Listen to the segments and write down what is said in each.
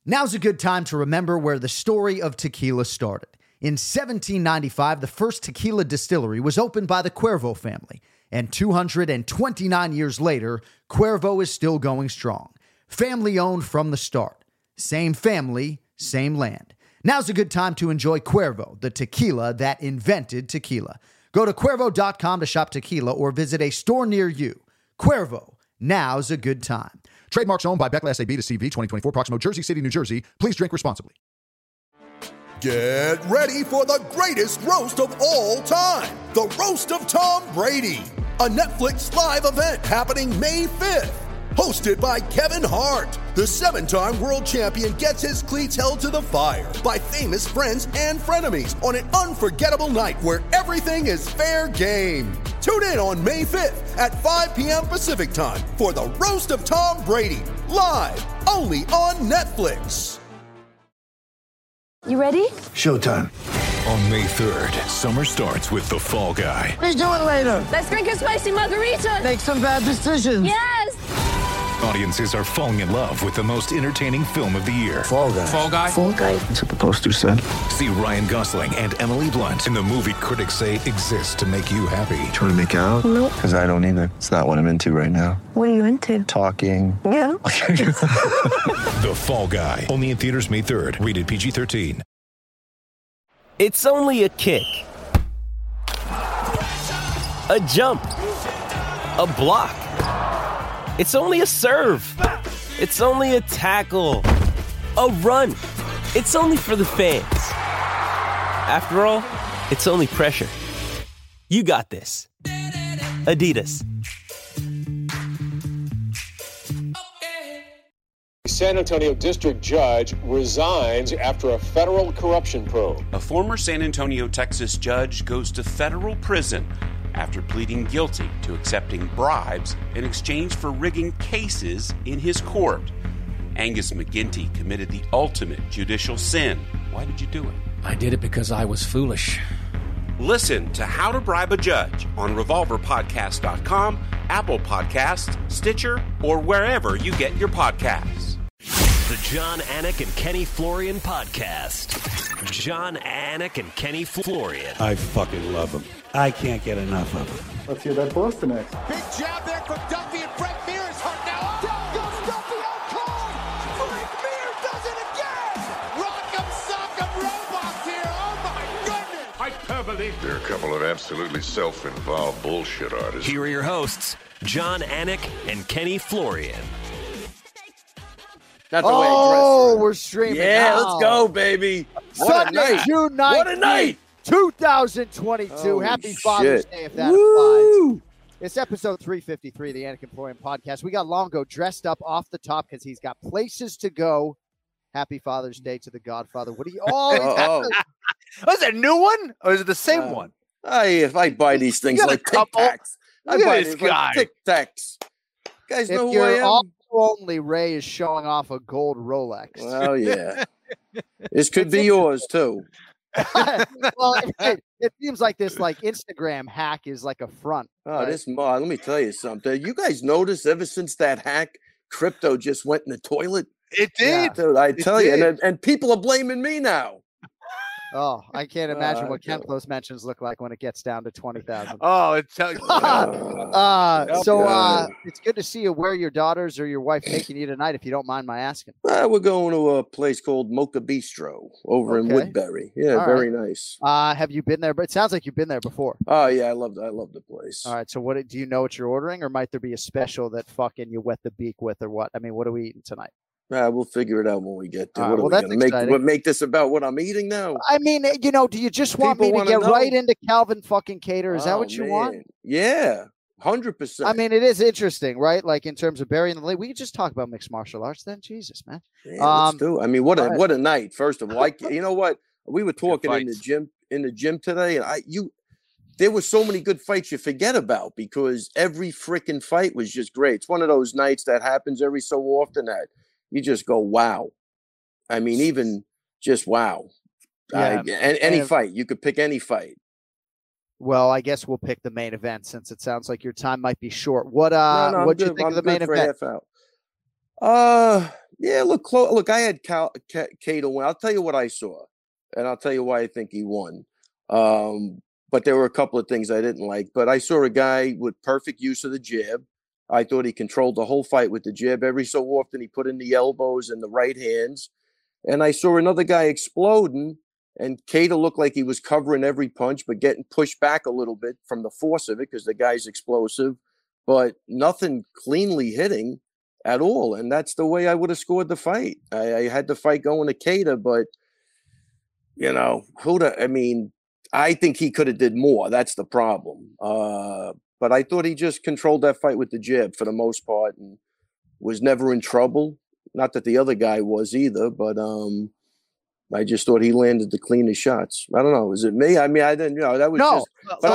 Now's a good time to remember where the story of tequila started. In 1795, the first tequila distillery was opened by the Cuervo family, and 229 years later, Cuervo is still going strong. Family-owned from the start. Same family, same land. Now's a good time to enjoy Cuervo, the tequila that invented tequila. Go to Cuervo.com to shop tequila or visit a store near you. Cuervo, now's a good time. Trademarks owned by Beckley SAB to CV 2024, Proximo, Jersey City, New Jersey. Please drink responsibly. Get ready for the greatest roast of all time. The Roast of Tom Brady. A Netflix live event happening May 5th. Hosted by Kevin Hart. The 7-time world champion gets his cleats held to the fire by famous friends and frenemies on an unforgettable night where everything is fair game. Tune in on May 5th at 5 p.m. Pacific time for the Roast of Tom Brady. Live only on Netflix. You ready? Showtime. On May 3rd, summer starts with The Fall Guy. Let's do it later. Let's drink a spicy margarita. Make some bad decisions. Yes. Audiences are falling in love with the most entertaining film of the year. Fall Guy. Fall Guy? Fall guy. That's what the poster said. See Ryan Gosling and Emily Blunt in the movie critics say exists to make you happy. Trying to make it out? Nope. Because I don't either. It's not what I'm into right now. What are you into? Talking. Yeah. The Fall Guy. Only in theaters May 3rd. Rated PG-13. It's only a kick. A jump. A block. It's only a serve. It's only a tackle. A run. It's only for the fans. After all, it's only pressure. You got this. Adidas. San Antonio district judge resigns after a federal corruption probe. A former San Antonio, Texas judge goes to federal prison after pleading guilty to accepting bribes in exchange for rigging cases in his court. Angus McGinty committed the ultimate judicial sin. Why did you do it? I did it because I was foolish. Listen to How to Bribe a Judge on RevolverPodcast.com, Apple Podcasts, Stitcher, or wherever you get your podcasts. The John Anik and Kenny Florian podcast. John Anik and Kenny Florian. I fucking love them. I can't get enough of them. Let's hear that Boston next. Big jab there from Duffy, and Frank Mir is hurt now. Down goes Duffy, out cold. Frank Mir does it again. Rock'em sock'em robots here. Oh my goodness. Hyperbole. They're a couple of absolutely self-involved bullshit artists. Here are your hosts, John Anik and Kenny Florian. Not the way I dress, we're streaming. Yeah, now. let's go, baby. Sunday, June 9th. What a night. 2022. Holy Happy Father's shit. Day, if that Woo. applies. It's episode 353 of the Anik and Florian podcast. We got Longo dressed up off the top because he's got places to go. Happy Father's Day to the Godfather. What are you? Oh, Was it a new one or is it the same one? If I buy these things like Tic Tacs, I buy these like Tic Tacs. Guys know who I am. Only Ray is showing off a gold Rolex. Well, yeah. This could be yours too. Well, it seems like this like Instagram hack is like a front. Oh, let me tell you something. You guys notice ever since that hack, crypto just went in the toilet? It did. Dude, I tell you, and people are blaming me now. Oh, I can't imagine what Ken Close mentions look like when it gets down to 20,000. Oh, it's so it's good to see you. Where your daughters or your wife taking you tonight, if you don't mind my asking? We're going to a place called Mocha Bistro over in Woodbury. Yeah, All very right. nice. Have you been there? But it sounds like you've been there before. Oh yeah, I love the place. All right. So what do you know what you're ordering, or might there be a special that fucking you wet the beak with, or what? I mean, what are we eating tonight? We'll figure it out when we get there. All right, what are we going to make this about what I'm eating now? I mean, do you just want me to get right into Calvin fucking Cater? Is that what you want? Yeah, 100%. I mean, it is interesting, right? Like in terms of burying the lead. We could just talk about mixed martial arts then. Jesus, man. Yeah, let's do. I mean, what a night. First of all, you know what? We were talking in the gym today, and there were so many good fights you forget about because every freaking fight was just great. It's one of those nights that happens every so often that you just go, wow. I mean, even just wow. Yeah. Any fight. You could pick any fight. Well, I guess we'll pick the main event since it sounds like your time might be short. What'd you think of the main event? Yeah, look, I had Cato win. I'll tell you what I saw, and I'll tell you why I think he won. But there were a couple of things I didn't like. But I saw a guy with perfect use of the jab. I thought he controlled the whole fight with the jab. Every so often, he put in the elbows and the right hands. And I saw another guy exploding, and Cato looked like he was covering every punch, but getting pushed back a little bit from the force of it because the guy's explosive, but nothing cleanly hitting at all. And that's the way I would have scored the fight. I had the fight going to Cato, but, you know, I think he could have did more. That's the problem. But I thought he just controlled that fight with the jab for the most part and was never in trouble. Not that the other guy was either, but I just thought he landed the cleanest shots. I don't know. Was it me? I mean, I didn't, that was just. But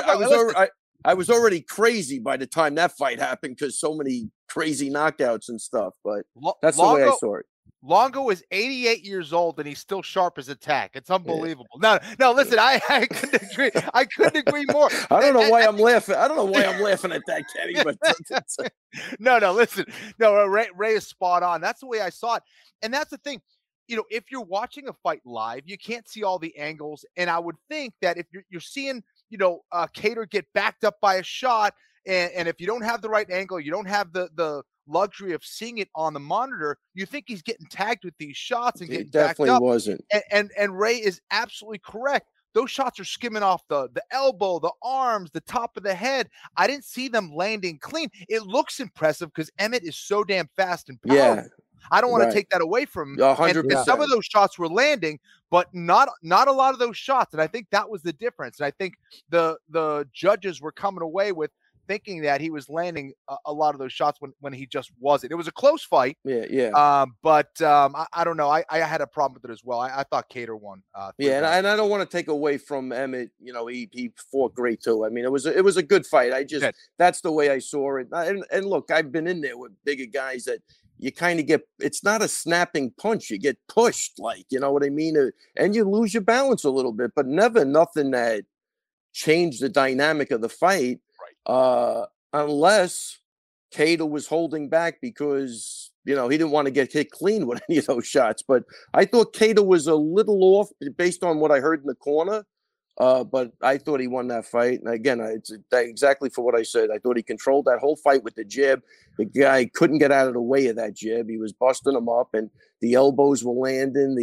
I was already crazy by the time that fight happened because so many crazy knockouts and stuff. But that's the way I saw it. Longo is 88 years old and he's still sharp as a tack. It's unbelievable. Yeah. No, listen, I couldn't agree. I couldn't agree more. I don't know why I'm laughing. I don't know why I'm laughing at that, Kenny. But no, listen. No, Ray is spot on. That's the way I saw it. And that's the thing. If you're watching a fight live, you can't see all the angles. And I would think that if you're seeing, Cater get backed up by a shot, and if you don't have the right angle, you don't have the luxury of seeing it on the monitor, you think he's getting tagged with these shots and getting backed up. It definitely wasn't. And Ray is absolutely correct. Those shots are skimming off the elbow, the arms, the top of the head. I didn't see them landing clean. It looks impressive because Emmett is so damn fast and powerful. Yeah. I don't want to take that away from him. 100%. And some of those shots were landing, but not a lot of those shots. And I think that was the difference. And I think the judges were coming away with thinking that he was landing a lot of those shots when he just wasn't. It was a close fight. Yeah. But I don't know. I had a problem with it as well. I thought Cater won. And I don't want to take away from Emmett. He fought great too. I mean, it was a good fight. That's the way I saw it. And look, I've been in there with bigger guys that you kind of it's not a snapping punch. You get pushed, like, you know what I mean? And you lose your balance a little bit, but never nothing that changed the dynamic of the fight. Right. Unless Cato was holding back because, he didn't want to get hit clean with any of those shots. But I thought Cato was a little off based on what I heard in the corner. But I thought he won that fight. And again, it's exactly for what I said. I thought he controlled that whole fight with the jab. The guy couldn't get out of the way of that jab. He was busting him up, and the elbows were landing.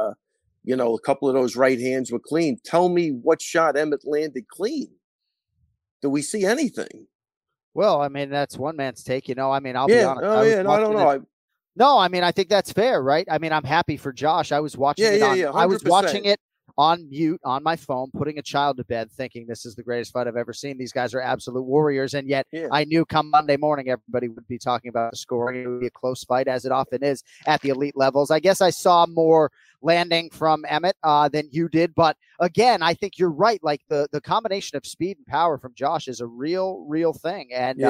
A couple of those right hands were clean. Tell me what shot Emmett landed clean. Do we see anything? Well, I mean, that's one man's take. I'll be honest. I don't know. No, I mean, I think that's fair, right? I mean, I'm happy for Josh. I was watching it I was watching it on mute on my phone, putting a child to bed, thinking this is the greatest fight I've ever seen. These guys are absolute warriors. And yet I knew come Monday morning, everybody would be talking about the scoring. It would be a close fight, as it often is at the elite levels. I guess I saw more landing from Emmett than you did. But again, I think you're right. Like the combination of speed and power from Josh is a real thing. And,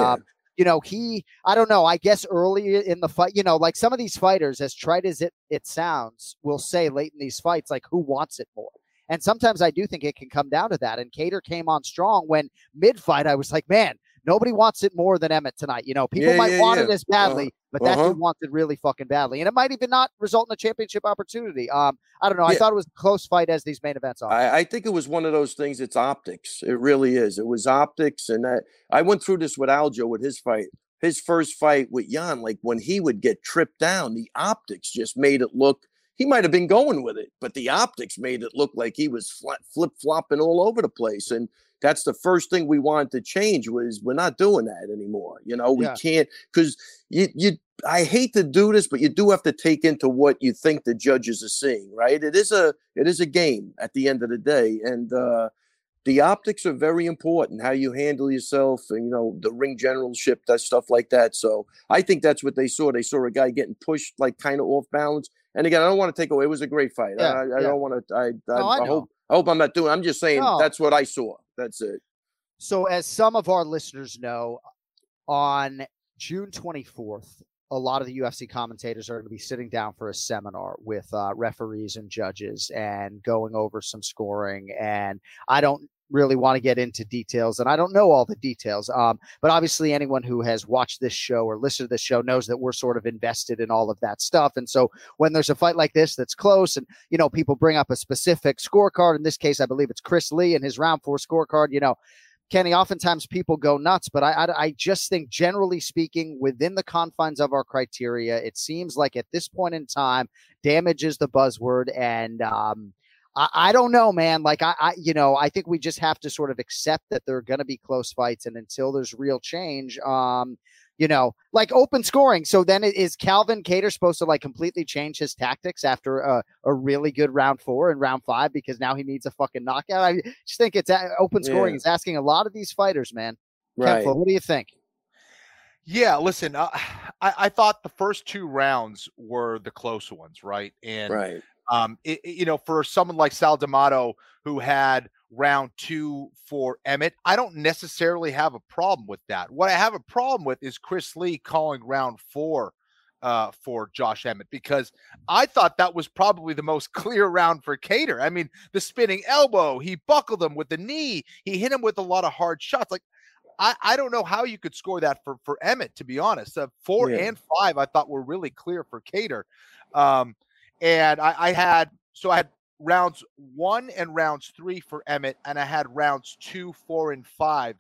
I don't know, I guess early in the fight, like some of these fighters, as trite as it sounds, will say late in these fights, like, who wants it more? And sometimes I do think it can come down to that. And Cater came on strong when mid-fight I was like, man, nobody wants it more than Emmett tonight. People might want it as badly, but that dude wants it really fucking badly. And it might even not result in a championship opportunity. I don't know. I thought it was a close fight as these main events are. I think it was one of those things. It's optics. It really is. It was optics. And I went through this with Aljo with his fight. His first fight with Jan, like when he would get tripped down, the optics just made it look, he might have been going with it, but the optics made it look like he was flip-flopping all over the place. And that's the first thing we wanted to change was we're not doing that anymore. We can't, because I hate to do this, but you do have to take into what you think the judges are seeing, right? It is a game at the end of the day. And the optics are very important, how you handle yourself and, the ring generalship, that stuff like that. So I think that's what they saw. They saw a guy getting pushed like kind of off balance. And again, I don't want to take away. It was a great fight. I don't want to. I hope I'm not doing. I'm just saying that's what I saw. That's it. So, as some of our listeners know, on June 24th, a lot of the UFC commentators are going to be sitting down for a seminar with referees and judges and going over some scoring. And I don't really want to get into details, and I don't know all the details. But obviously anyone who has watched this show or listened to this show knows that we're sort of invested in all of that stuff. And so when there's a fight like this that's close and, people bring up a specific scorecard, in this case, I believe it's Chris Lee and his round 4 scorecard, Kenny, oftentimes people go nuts, but I just think generally speaking, within the confines of our criteria, it seems like at this point in time, damage is the buzzword. And, I don't know, man. Like I think we just have to sort of accept that there are going to be close fights, and until there's real change, like open scoring. So then is Calvin Kattar supposed to like completely change his tactics after a really good round 4 and round 5 because now he needs a fucking knockout? I just think it's open scoring is asking a lot of these fighters, man. Right. Kenflo, what do you think? Yeah, listen, I thought the first 2 rounds were the close ones, right? And right. For someone like Sal D'Amato who had round 2 for Emmett, I don't necessarily have a problem with that. What I have a problem with is Chris Lee calling round 4 for Josh Emmett, because I thought that was probably the most clear round for Kattar. I mean, the spinning elbow, he buckled him with the knee, he hit him with a lot of hard shots. Like, I don't know how you could score that for Emmett, to be honest. 4 and 5 I thought were really clear for Kattar. And I had rounds 1 and rounds 3 for Emmett, and I had rounds 2, 4, and 5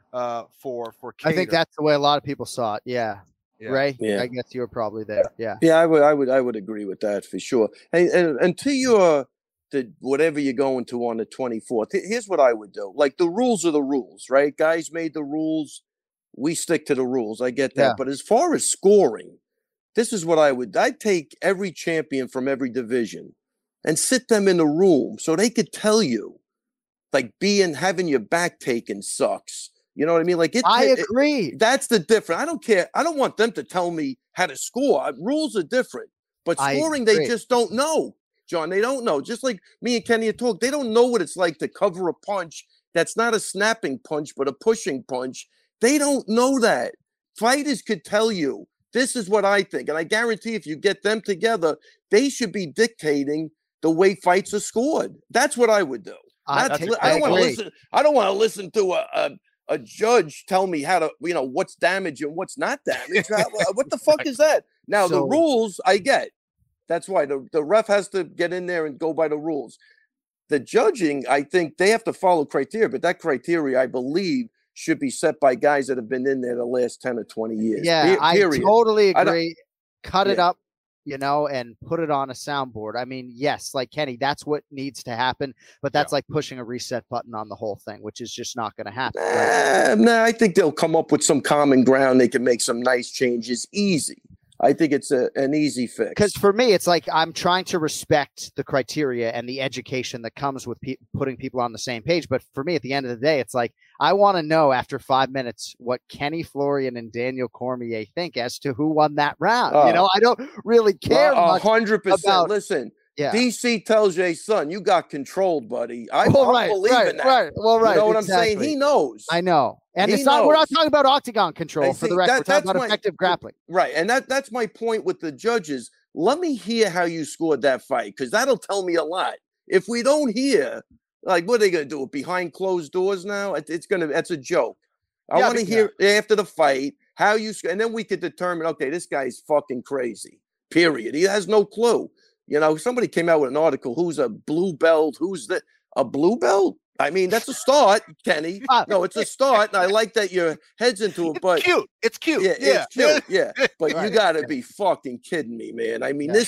for Kattar. I think that's the way a lot of people saw it. Yeah. Ray, yeah. I guess you were probably there. Yeah. Yeah, I would agree with that for sure. And to whatever you're going to on the 24th, here's what I would do. Like, the rules are the rules, right? Guys made the rules. We stick to the rules. I get that. Yeah. But as far as scoring, this is what I'd take every champion from every division and sit them in a room so they could tell you, like, having your back taken sucks. You know what I mean? Like, I agree. That's the difference. I don't care. I don't want them to tell me how to score. Rules are different, but scoring, they just don't know, John. They don't know. Just like me and Kenny had talked, they don't know what it's like to cover a punch that's not a snapping punch, but a pushing punch. They don't know that. Fighters could tell you, this is what I think. And I guarantee if you get them together, they should be dictating the way fights are scored. That's what I would do. I don't want to listen to a judge tell me how to, what's damage and what's not damage. What the fuck is that? Now, the rules, I get. That's why the ref has to get in there and go by the rules. The judging, I think they have to follow criteria, but that criteria, I believe, should be set by guys that have been in there the last 10 or 20 years. Yeah, I totally agree. Cut it up, and put it on a soundboard. I mean, yes, like Kenny, that's what needs to happen, but that's like pushing a reset button on the whole thing, which is just not going to happen. Nah, I think they'll come up with some common ground. They can make some nice changes easy. I think it's an easy fix. Because for me, it's like I'm trying to respect the criteria and the education that comes with putting people on the same page. But for me, at the end of the day, it's like I want to know after 5 minutes what Kenny Florian and Daniel Cormier think as to who won that round. I don't really care much 100%. about. Listen. Yeah. DC tells Jay, son, you got controlled, buddy. I believe in that. Right. Well, right. You know what I'm saying? He knows. I know. And we're not talking about octagon control for the record. We're talking about effective grappling. Right. And that's my point with the judges. Let me hear how you scored that fight, because that'll tell me a lot. If we don't hear, like, what are they going to do? Behind closed doors now? That's a joke. I want to hear after the fight how you, and then we could determine, okay, this guy's fucking crazy, period. He has no clue. Somebody came out with an article. Who's a blue belt? Who's a blue belt? I mean, that's a start, Kenny. No, it's a start. And I like that your head's into it, but it's cute. Yeah, it's cute. Yeah. But you got to be fucking kidding me, man. I mean,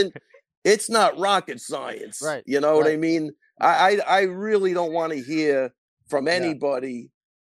it's not rocket science. Right. You know what I mean? I really don't want to hear from anybody,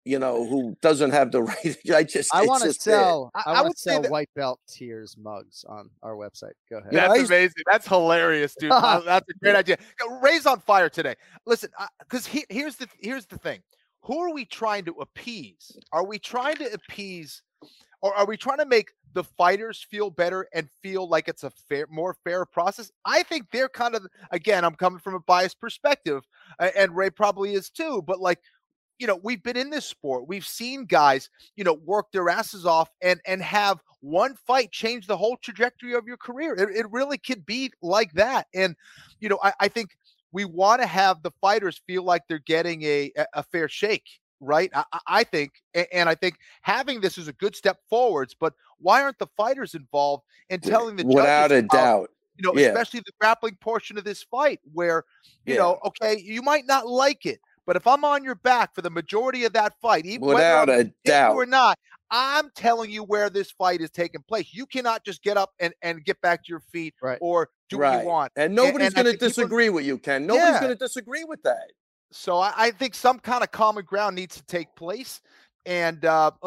who doesn't have the right. I want to sell. I would sell white belt tears mugs on our website. Go ahead. That's amazing. That's hilarious, dude. That's a great idea. Ray's on fire today. Listen, because here's the thing. Who are we trying to appease? Are we trying to appease, or are we trying to make the fighters feel better and feel like it's a more fair process? I think they're kind of, again, I'm coming from a biased perspective, and Ray probably is too. But like, we've been in this sport. We've seen guys, work their asses off and have one fight change the whole trajectory of your career. It really could be like that. And, I think we want to have the fighters feel like they're getting a fair shake, right? I think, and I think having this is a good step forwards, but why aren't the fighters involved in telling the without judges a doubt, especially the grappling portion of this fight where, you know, okay, you might not like it, but if I'm on your back for the majority of that fight, even without whether a doubt or not, I'm telling you where this fight is taking place. You cannot just get up and get back to your feet or do what you want. And nobody's going to disagree with you, Ken. Nobody's going to disagree with that. So I think some kind of common ground needs to take place. And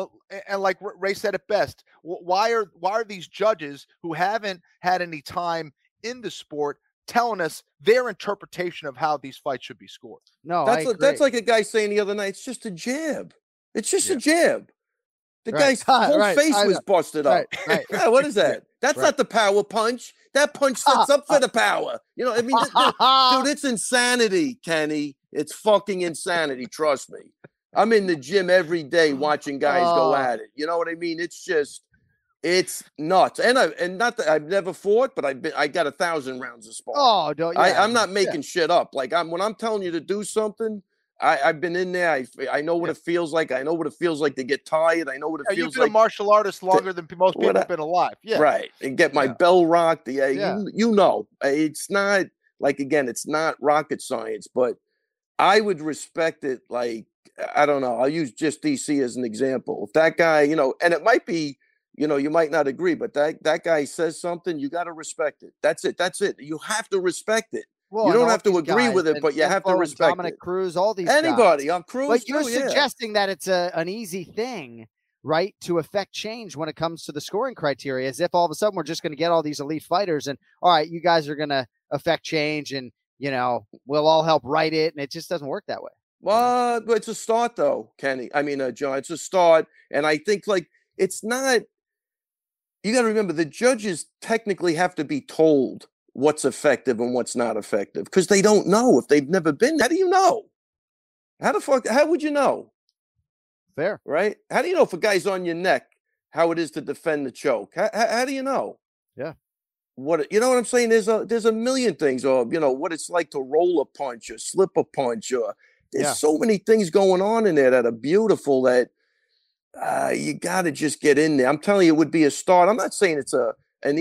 like Ray said it best, why are these judges who haven't had any time in the sport telling us their interpretation of how these fights should be scored? No, that's like a guy saying the other night, it's just a jab. It's just a jab. The guy's whole face was busted up. Yeah, what is that? That's not the power punch. That punch sets up for the power. You know, I mean, dude, it's insanity, Kenny. It's fucking insanity. Trust me. I'm in the gym every day watching guys go at it. You know what I mean? It's just, it's nuts. And not that I've never fought, but I got 1,000 rounds of sparring. I'm not making shit up. Like when I'm telling you to do something, I've been in there. I know what it feels like. I know what it feels like to get tired. I know what it feels like. You've been a martial artist longer than most people have been alive. Yeah. Right. And get my bell rocked. You know, it's not like, again, it's not rocket science, but I would respect it. Like, I don't know. I'll use just DC as an example. If that guy, you know, and it might be, you know, you might not agree, but that guy says something, you got to respect it. That's it. That's it. You have to respect it. Well, you don't have to agree with it, but you have to respect Dominic Cruz, all these anybody guys. On Cruz. But you're suggesting that it's an easy thing, right, to affect change when it comes to the scoring criteria, as if all of a sudden we're just going to get all these elite fighters and, all right, you guys are going to affect change and, you know, we'll all help write it. And it just doesn't work that way. Well, it's a start, though, Kenny. I mean, John, it's a start. And I think, like, it's not, you got to remember, the judges technically have to be told what's effective and what's not effective because they don't know if they've never been. How do you know? How would you know? Fair. Right? How do you know if a guy's on your neck, how it is to defend the choke? How do you know? Yeah. You know what I'm saying? There's a million things, or, you know, what it's like to roll a punch or slip a punch, or there's so many things going on in there that are beautiful that you got to just get in there. I'm telling you, it would be a start. I'm not saying it's an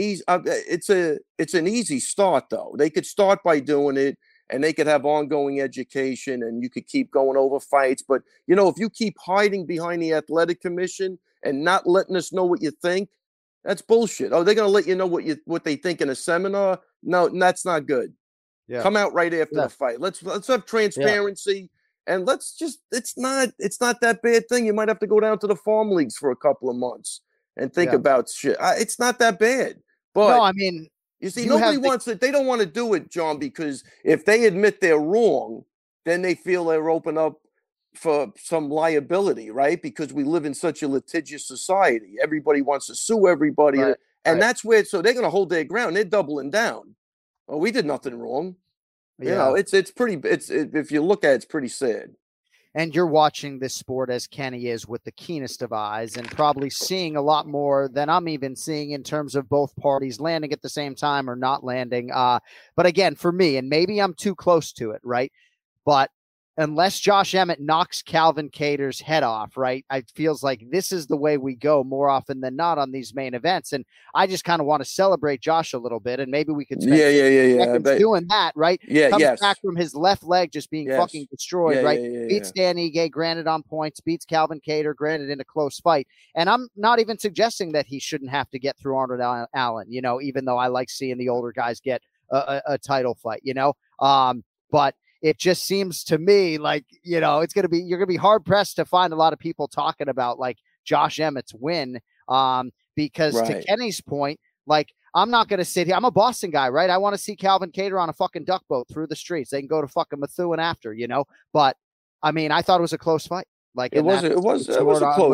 easy start, though. They could start by doing it, and they could have ongoing education, and you could keep going over fights. But, you know, if you keep hiding behind the athletic commission and not letting us know what you think, that's bullshit. Oh, they're going to let you know what they think in a seminar? No, that's not good. Yeah. Come out right after the fight. Let's have transparency, and it's not that bad thing. You might have to go down to the farm leagues for a couple of months and think about shit. It's not that bad. But no, I mean, you see, nobody wants it. They don't want to do it, John, because if they admit they're wrong, then they feel they're open up for some liability, right? Because we live in such a litigious society. Everybody wants to sue everybody. Right. And that's where, so they're going to hold their ground. They're doubling down. Oh, we did nothing wrong. You know, it's if you look at it, it's pretty sad. And you're watching this sport as Kenny is with the keenest of eyes and probably seeing a lot more than I'm even seeing in terms of both parties landing at the same time or not landing. But again, for me, and maybe I'm too close to it, right? But unless Josh Emmett knocks Calvin Kattar's head off, right, it feels like this is the way we go more often than not on these main events. And I just kind of want to celebrate Josh a little bit, and maybe we could spend seconds doing that, right? Comes back from his left leg just being fucking destroyed, right? Beats Dan Ige, granted on points, beats Calvin Kattar, granted in a close fight. And I'm not even suggesting that he shouldn't have to get through Arnold Allen, you know, even though I like seeing the older guys get a title fight, you know? But it just seems to me like, you know, you're going to be hard pressed to find a lot of people talking about like Josh Emmett's win. Because to Kenny's point, like, I'm not going to sit here. I'm a Boston guy, right? I want to see Calvin Kattar on a fucking duck boat through the streets. They can go to fucking Methuen after, you know, but I mean, I thought it was a close fight. Like it was a close. I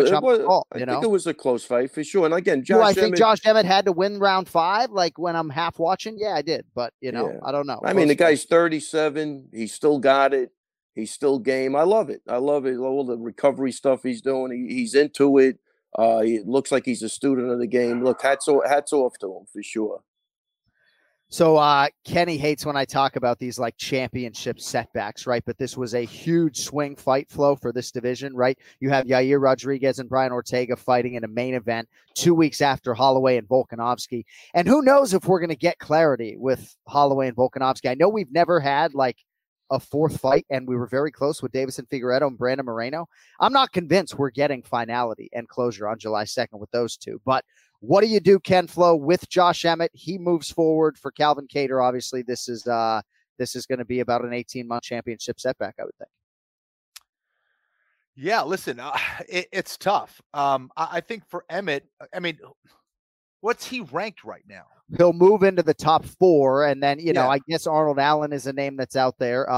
think it was a close fight for sure. And again, I think Josh Emmett had to win round 5. Like when I'm half watching, I did. But you know, I don't know. I mean, the guy's 37. He still got it. He's still game. I love it. All the recovery stuff he's doing. He's into it. It looks like he's a student of the game. Look, hats off to him for sure. So Kenny hates when I talk about these like championship setbacks, right? But this was a huge swing fight flow for this division, right? You have Yair Rodriguez and Brian Ortega fighting in a main event 2 weeks after Holloway and Volkanovski. And who knows if we're going to get clarity with Holloway and Volkanovski. I know we've never had like a fourth fight, and we were very close with Davison Figueiredo and Brandon Moreno. I'm not convinced we're getting finality and closure on July 2nd with those two. But what do you do, Ken Flo, with Josh Emmett? He moves forward for Calvin Kattar. Obviously, this is going to be about an 18-month championship setback, I would think. Yeah, listen, it's tough. I think for Emmett, I mean, what's he ranked right now? He'll move into the top 4, and then, I guess Arnold Allen is a name that's out there.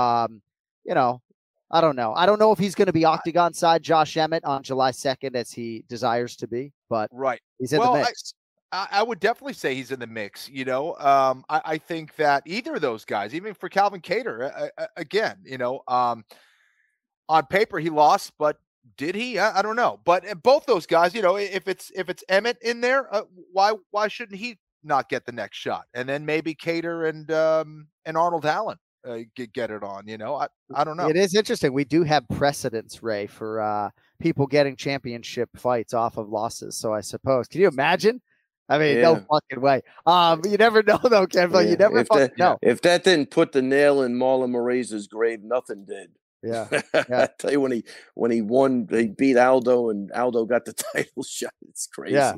I don't know. I don't know if he's going to be octagon side Josh Emmett on July 2nd as he desires to be, but he's in the mix. I would definitely say he's in the mix. I think that either of those guys, even for Calvin Kattar, again, on paper he lost, but did he? I don't know. But both those guys, if it's Emmett in there, why shouldn't he not get the next shot? And then maybe Kattar and Arnold Allen get it on. I don't know. It is interesting. We do have precedents, Ray, for people getting championship fights off of losses. So I suppose, can you imagine? I mean, no fucking way. You never know, though, Ken. You never fucking know. If that didn't put the nail in Marlon Moraes' grave, nothing did. Yeah. I tell you, when he won, they beat Aldo, and Aldo got the title shot. It's crazy. Yeah.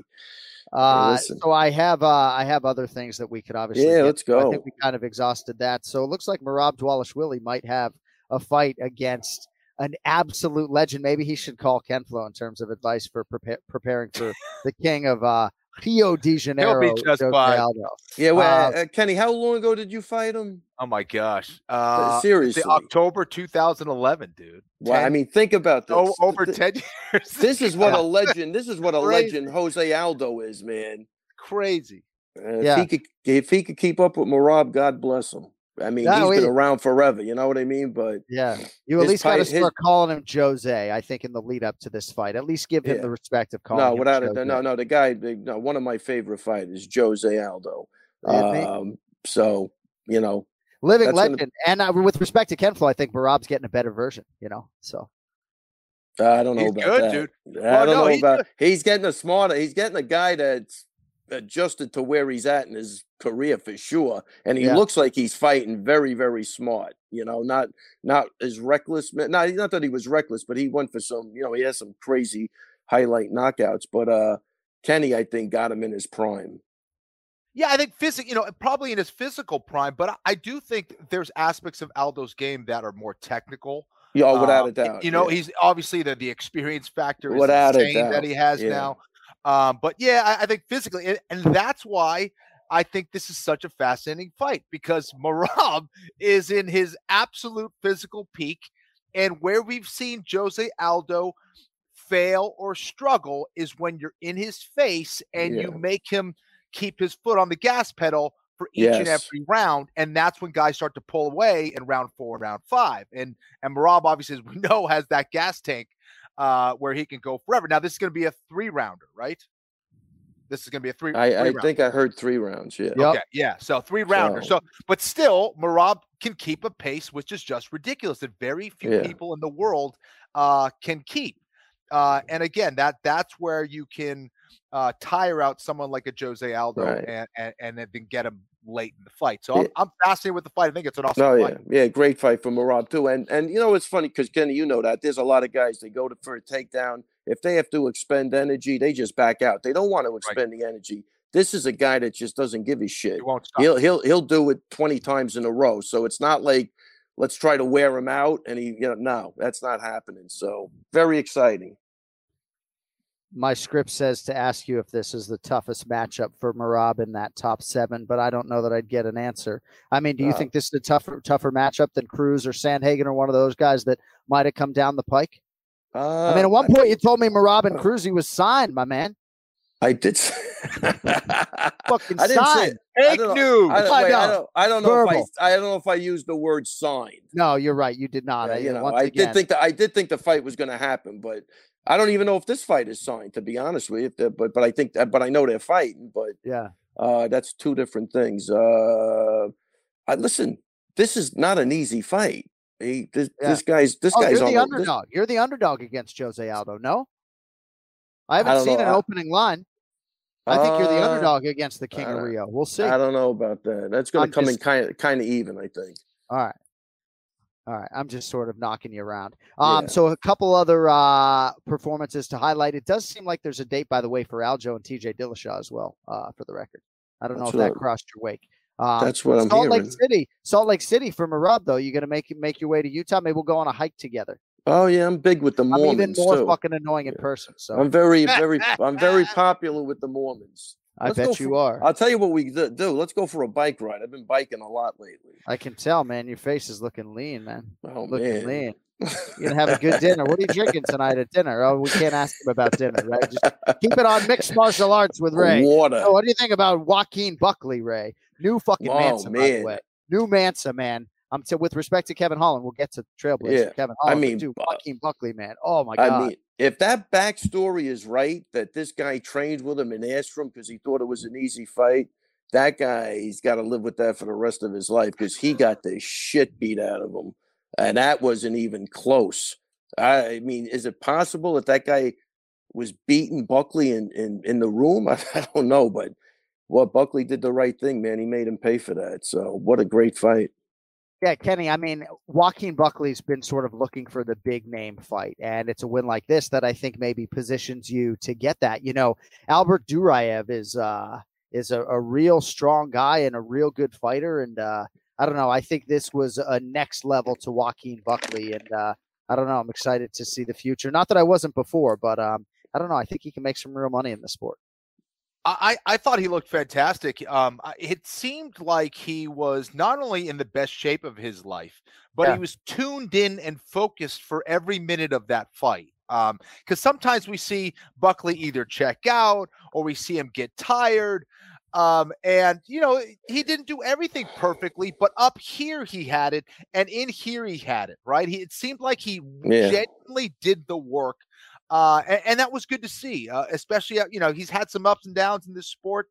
So I have other things that we could obviously. Yeah, let's go. I think we kind of exhausted that. So it looks like Merab Dvalishvili might have a fight against an absolute legend. Maybe he should call Ken Flo in terms of advice for preparing for the king of Rio de Janeiro. He'll be just fine. Yeah, Kenny, how long ago did you fight him? Oh my gosh! Seriously, October 2011, dude. Wow, I mean, think about this. Over 10 years. This is what a legend. This is what a legend Jose Aldo is, man. Crazy. If he could keep up with Merab, God bless him. I mean, he's been around forever. You know what I mean? But you at least got to start calling him Jose. I think in the lead up to this fight, at least give him the respect of calling. No, without it. No. The guy. One of my favorite fighters, Jose Aldo. So living legend. And with respect to Ken Flo, I think Merab's getting a better version. So. I don't know he's about good, that. Dude. I don't know about. He's getting a smarter. He's getting a guy that's adjusted to where he's at in his career for sure, and he looks like he's fighting very, very smart. Not as reckless. Not that he was reckless, but he went for some. He has some crazy highlight knockouts. But Kenny, I think, got him in his prime. Yeah, I think probably in his physical prime, but I do think there's aspects of Aldo's game that are more technical. Yeah, without a doubt. He's obviously the experience factor is without insane that he has now. But I think physically, and that's why I think this is such a fascinating fight, because Merab is in his absolute physical peak, and where we've seen Jose Aldo fail or struggle is when you're in his face and you make him keep his foot on the gas pedal for each and every round, and that's when guys start to pull away in round 4 and round 5. And Merab, obviously, as we know, has that gas tank where he can go forever. Now, this is going to be a 3-rounder, right? This is going to be a 3. I think I heard 3 rounds. Yeah. Okay. Yeah. So 3-rounder. So, but still, Merab can keep a pace, which is just ridiculous that very few people in the world can keep. And again, that's where you can tire out someone like a Jose Aldo and then get him late in the fight. So I'm fascinated with the fight. I think it's an awesome fight. Yeah, great fight for Merab too. And it's funny because Kenny, that there's a lot of guys, they go for a takedown. If they have to expend energy, they just back out. They don't want to expend the energy. This is a guy that just doesn't give a shit. He won't stop. He'll do it 20 times in a row. So it's not like let's try to wear him out. And no, that's not happening. So very exciting. My script says to ask you if this is the toughest matchup for Merab in that top 7, but I don't know that I'd get an answer. I mean, do you think this is a tougher matchup than Cruz or Sandhagen or one of those guys that might have come down the pike? I mean, at one point you told me Merab and Cruz, he was signed, my man. I did. Fucking I didn't signed. Fake news. I don't know if I used the word signed. No, you're right. You did not. I did think the fight was going to happen, but I don't even know if this fight is signed, to be honest with you. But I know they're fighting. But That's two different things. Listen, this is not an easy fight. This guy's You're the underdog. You're the underdog against Jose Aldo. No, I haven't seen an opening line. I think you're the underdog against the King of Rio. We'll see. I don't know about that. That's going to come in kind of even, I think. All right. I'm just sort of knocking you around. So a couple other performances to highlight. It does seem like there's a date, by the way, for Aljo and TJ Dillashaw as well, for the record. I don't know if that crossed your wake. That's what I'm hearing. Salt Lake City for Merab, though. You're going to make your way to Utah. Maybe we'll go on a hike together. Oh yeah, I'm big with the Mormons. I'm even more too. fucking annoying in person. So I'm very popular with the Mormons. I bet you are. I'll tell you what we do. Let's go for a bike ride. I've been biking a lot lately. I can tell, man. Your face is looking lean, man. Oh, looking lean. You're gonna have a good dinner. What are you drinking tonight at dinner? Oh, we can't ask him about dinner, right? Just keep it on mixed martial arts with Ray. Water. So what do you think about Joaquin Buckley, Ray? New fucking Mansa, by the way. New Mansa, man. With respect to Kevin Holland, we'll get to Trailblazer. Kevin Holland, dude, Joaquin Buckley, man. Oh my God. I mean, if that backstory is right, that this guy trained with him and asked for him because he thought it was an easy fight, that guy, he's got to live with that for the rest of his life because he got the shit beat out of him. And that wasn't even close. I mean, is it possible that guy was beating Buckley in the room? I don't know, but Buckley did the right thing, man. He made him pay for that. So what a great fight. Yeah, Kenny, I mean, Joaquin Buckley's been sort of looking for the big name fight, and it's a win like this that I think maybe positions you to get that. You know, Albert Duraev is a real strong guy and a real good fighter, and I don't know. I think this was a next level to Joaquin Buckley, and I don't know. I'm excited to see the future. Not that I wasn't before, but I don't know. I think he can make some real money in the sport. I thought he looked fantastic. It seemed like he was not only in the best shape of his life, but he was tuned in and focused for every minute of that fight. Because sometimes we see Buckley either check out or we see him get tired. And, you know, he didn't do everything perfectly, but up here he had it, and in here he had it, right? It seemed like he genuinely did the work. And that was good to see, especially, you know, he's had some ups and downs in this sport.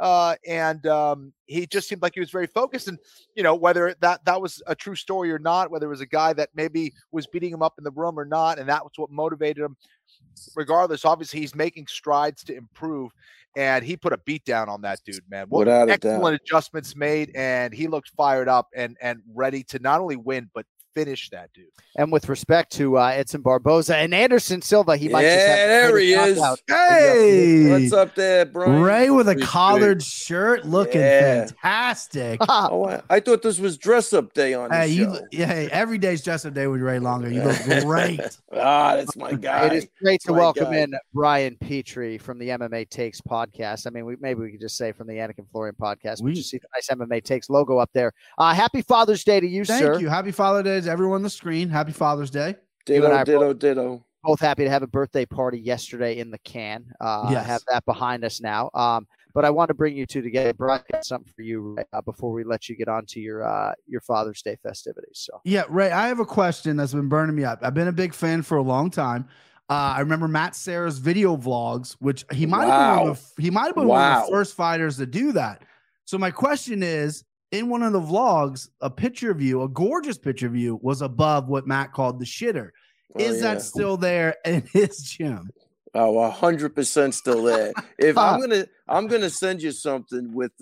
And he just seemed like he was very focused. And, you know, whether that was a true story or not, whether it was a guy that maybe was beating him up in the room or not, and that was what motivated him. Regardless, obviously, he's making strides to improve. And he put a beat down on that dude, man. What excellent adjustments made. And he looked fired up and ready to not only win, but finish that dude. And with respect to Edson Barboza and Anderson Silva, he might just have there he is. Hey, what's up there, Brian? Ray with a collared shirt, looking fantastic. I thought this was dress up day on the show. Every day's dress up day with Ray Longer. You look great. That's my guy. It is great to welcome in Brian Petrie from the MMA Takes podcast. I mean, maybe we could just say from the Anik and Florian podcast. We just see the nice MMA Takes logo up there. Happy Father's Day to you, sir. Thank you. Happy Father's Day to everyone on the screen. Happy Father's Day. Ditto. Both happy to have a birthday party yesterday in the can. Have that behind us now. But I want to bring you two together. Brian, got something for you before we let you get on to your Father's Day festivities. So yeah, Ray, I have a question that's been burning me up. I've been a big fan for a long time. I remember Matt Serra's video vlogs, which he might have been one of the first fighters to do that. So my question is, in one of the vlogs, a picture of you, a gorgeous picture of you, was above what Matt called the shitter. Is that still there in his gym? Oh, 100% still there. If I'm gonna send you something with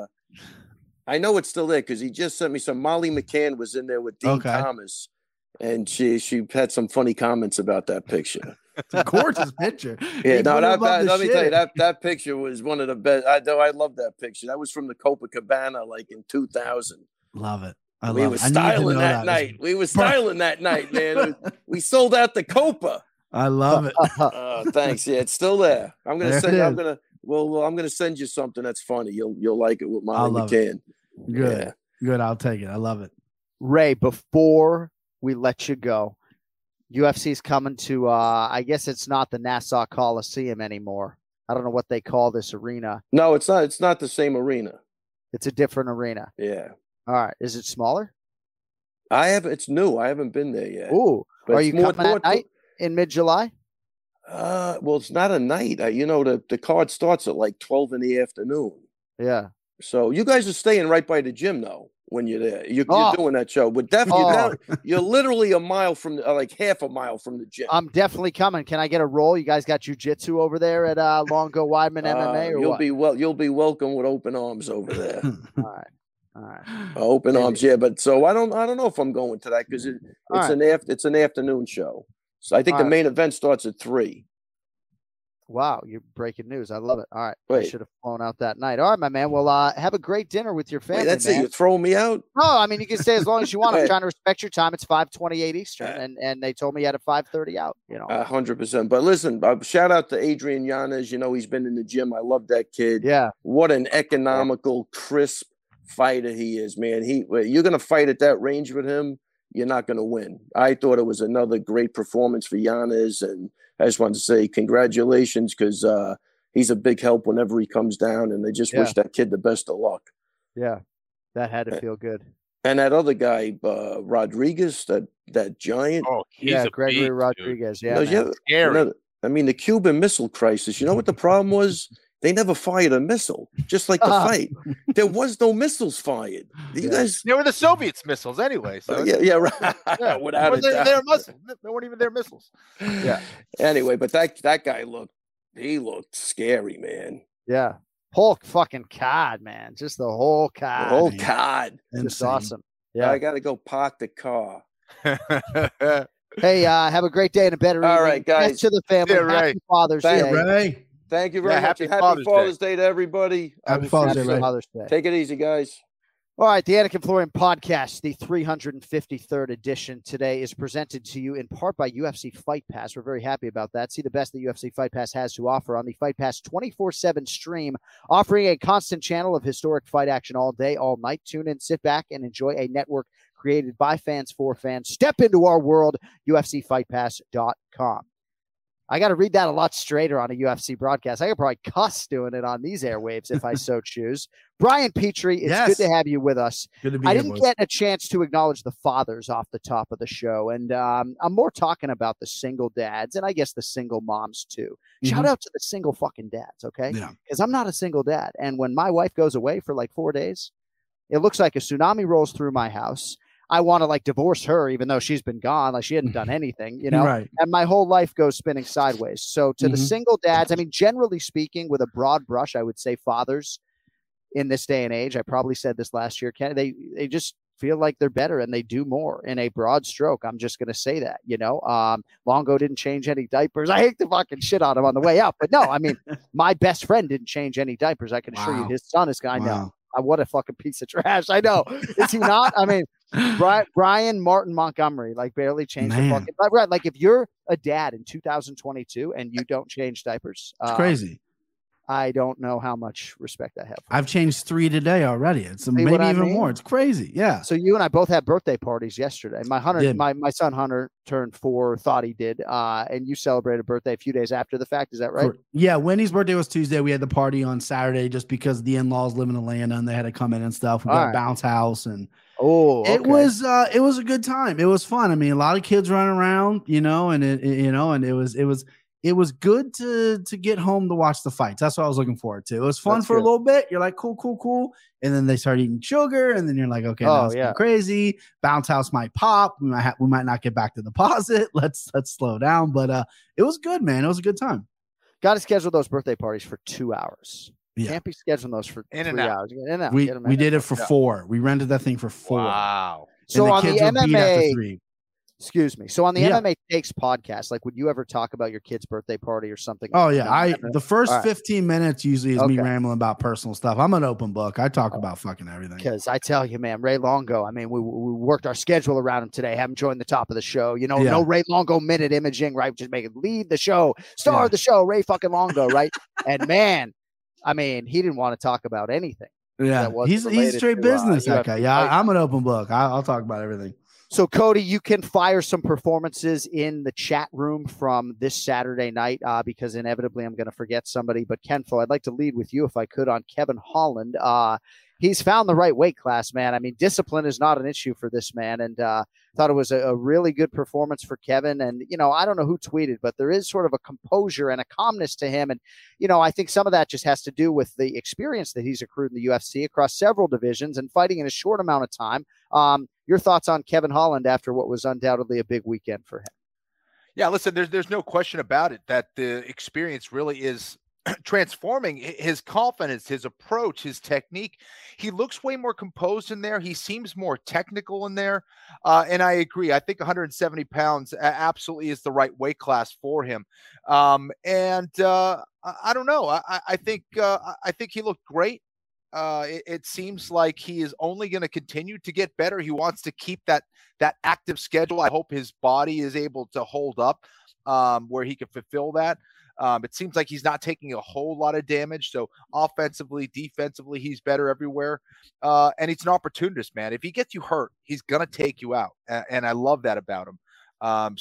I know it's still there because he just sent me some. Molly McCann was in there with Dean Thomas, and she had some funny comments about that picture. It's a gorgeous picture. Yeah, let me tell you, that picture was one of the best. I love that picture. That was from the Copacabana, like in 2000. Love it. We were styling that night. We were styling that night, man. We sold out the Copa. I love it. Thanks. Yeah, it's still there. I'm gonna send you something that's funny. You'll like it with Molly McCann. Good. Good. I'll take it. I love it. Ray, before we let you go, UFC's coming to, I guess it's not the Nassau Coliseum anymore. I don't know what they call this arena. No, it's not. It's not the same arena. It's a different arena. Yeah. All right. Is it smaller? It's new. I haven't been there yet. Ooh. Are you coming at night in mid-July? Well, it's not a night. The card starts at like 12 in the afternoon. Yeah. So you guys are staying right by the gym, though. When you're there, you're doing that show. But definitely, you're literally a mile from, like half a mile from the gym. I'm definitely coming. Can I get a roll? You guys got jiu-jitsu over there at Longo Weidman MMA, or you'll be welcome with open arms over there. All right. Open arms, yeah. But so I don't know if I'm going to that because it's an afternoon show. So I think the main event starts at 3. Wow, you're breaking news. I love it. All right. I should have flown out that night. All right, my man. Well, have a great dinner with your family. That's it. You're throwing me out? No, I mean, you can stay as long as you want. I'm trying to respect your time. It's 5:28 Eastern, and they told me you had a 5:30 out. 100%. But listen, shout out to Adrian Yanez. He's been in the gym. I love that kid. Yeah. What an economical, crisp fighter he is, man. You're going to fight at that range with him, you're not going to win. I thought it was another great performance for Yanez, and I just wanted to say congratulations because he's a big help whenever he comes down, and they just wish that kid the best of luck. Yeah, that had to feel good. And that other guy, Rodriguez, that giant. Oh, Gregory Rodriguez. Yeah, scary. I mean, the Cuban Missile Crisis. You know what the problem was? They never fired a missile, just like the fight. There was no missiles fired. You guys, they were the Soviets' missiles anyway. So right. Without a doubt. They weren't even their missiles. Yeah. Anyway, but that guy looked scary, man. Yeah. Whole fucking card, man. Just the whole card. The whole card. Just awesome. Yeah. I got to go park the car. Hey, have a great day and a better evening. All right, guys. Thanks to the family. Happy Father's Day. Ray. Thank you very much. Happy Father's Day to everybody. Happy Father's Day. Take it easy, guys. All right, the Anik and Florian podcast, the 353rd edition today is presented to you in part by UFC Fight Pass. We're very happy about that. See the best that UFC Fight Pass has to offer on the Fight Pass 24/7 stream, offering a constant channel of historic fight action all day, all night. Tune in, sit back, and enjoy a network created by fans for fans. Step into our world, UFCFightPass.com. I got to read that a lot straighter on a UFC broadcast. I could probably cuss doing it on these airwaves if I so choose. Brian Petrie, it's good to have you with us. Good to be I here, didn't get a chance to acknowledge the fathers off the top of the show, and I'm more talking about the single dads and I guess the single moms too. Shout out to the single fucking dads, okay? Yeah. Because I'm not a single dad, and when my wife goes away for like 4 days, it looks like a tsunami rolls through my house. I want to divorce her, even though she's been gone, like she hadn't done anything, Right. And my whole life goes spinning sideways. So to the single dads, I mean, generally speaking, with a broad brush, I would say fathers in this day and age. I probably said this last year. They just feel like they're better and they do more in a broad stroke. I'm just going to say that, Longo didn't change any diapers. I hate to fucking shit on him on the way out, but no, I mean, my best friend didn't change any diapers. I can assure you his son is going to know. What a fucking piece of trash. I know. Is he not? I mean, Brian Martin Montgomery, barely changed the fucking right. Like if you're a dad in 2022 and you don't change diapers, it's crazy. I don't know how much respect I have. I've changed 3 today already. It's maybe even more. It's crazy. Yeah. So you and I both had birthday parties yesterday. My son Hunter turned 4, thought he did. And you celebrated a birthday a few days after the fact. Is that right? Yeah. Wendy's birthday was Tuesday. We had the party on Saturday just because the in-laws live in Atlanta and they had to come in and stuff. We got a bounce house and it was a good time. It was fun. I mean, a lot of kids running around, and it was good to get home to watch the fights. That's what I was looking forward to. It was fun for a little bit. You're like, cool. And then they start eating sugar. And then you're like, okay, now it's getting crazy. Bounce house might pop. We might not get back to the deposit. Let's slow down. But it was good, man. It was a good time. Got to schedule those birthday parties for 2 hours. Yeah. Can't be scheduling those for 3 hours. In and out. We did it for 4. We rented that thing for 4. Wow. So on the MMA, excuse me. So on the MMA Takes podcast, would you ever talk about your kid's birthday party or something? Oh yeah. The first 15 minutes usually is me rambling about personal stuff. I'm an open book. I talk about fucking everything. Because I tell you, man, Ray Longo, I mean, we worked our schedule around him today. Have him join the top of the show. No Ray Longo minute imaging, right? Just make it lead the show, star of the show, Ray fucking Longo, right? And man, I mean, he didn't want to talk about anything. Yeah, he's straight business. That guy. Yeah, I'm an open book. I'll talk about everything. So, Cody, you can fire some performances in the chat room from this Saturday night because inevitably I'm going to forget somebody. But, Kenfo, I'd like to lead with you, if I could, on Kevin Holland. he's found the right weight class, man. I mean, discipline is not an issue for this man. And thought it was a really good performance for Kevin. And, I don't know who tweeted, but there is sort of a composure and a calmness to him. And, I think some of that just has to do with the experience that he's accrued in the UFC across several divisions and fighting in a short amount of time. Your thoughts on Kevin Holland after what was undoubtedly a big weekend for him? Yeah, listen, there's no question about it that the experience really is transforming his confidence, his approach, his technique. He looks way more composed in there. He seems more technical in there. And I agree. I think 170 pounds absolutely is the right weight class for him. I don't know. I think he looked great. It seems like he is only going to continue to get better. He wants to keep that active schedule. I hope his body is able to hold up where he can fulfill that. It seems like he's not taking a whole lot of damage. So offensively, defensively, he's better everywhere. And he's an opportunist, man. If he gets you hurt, he's going to take you out. And I love that about him. And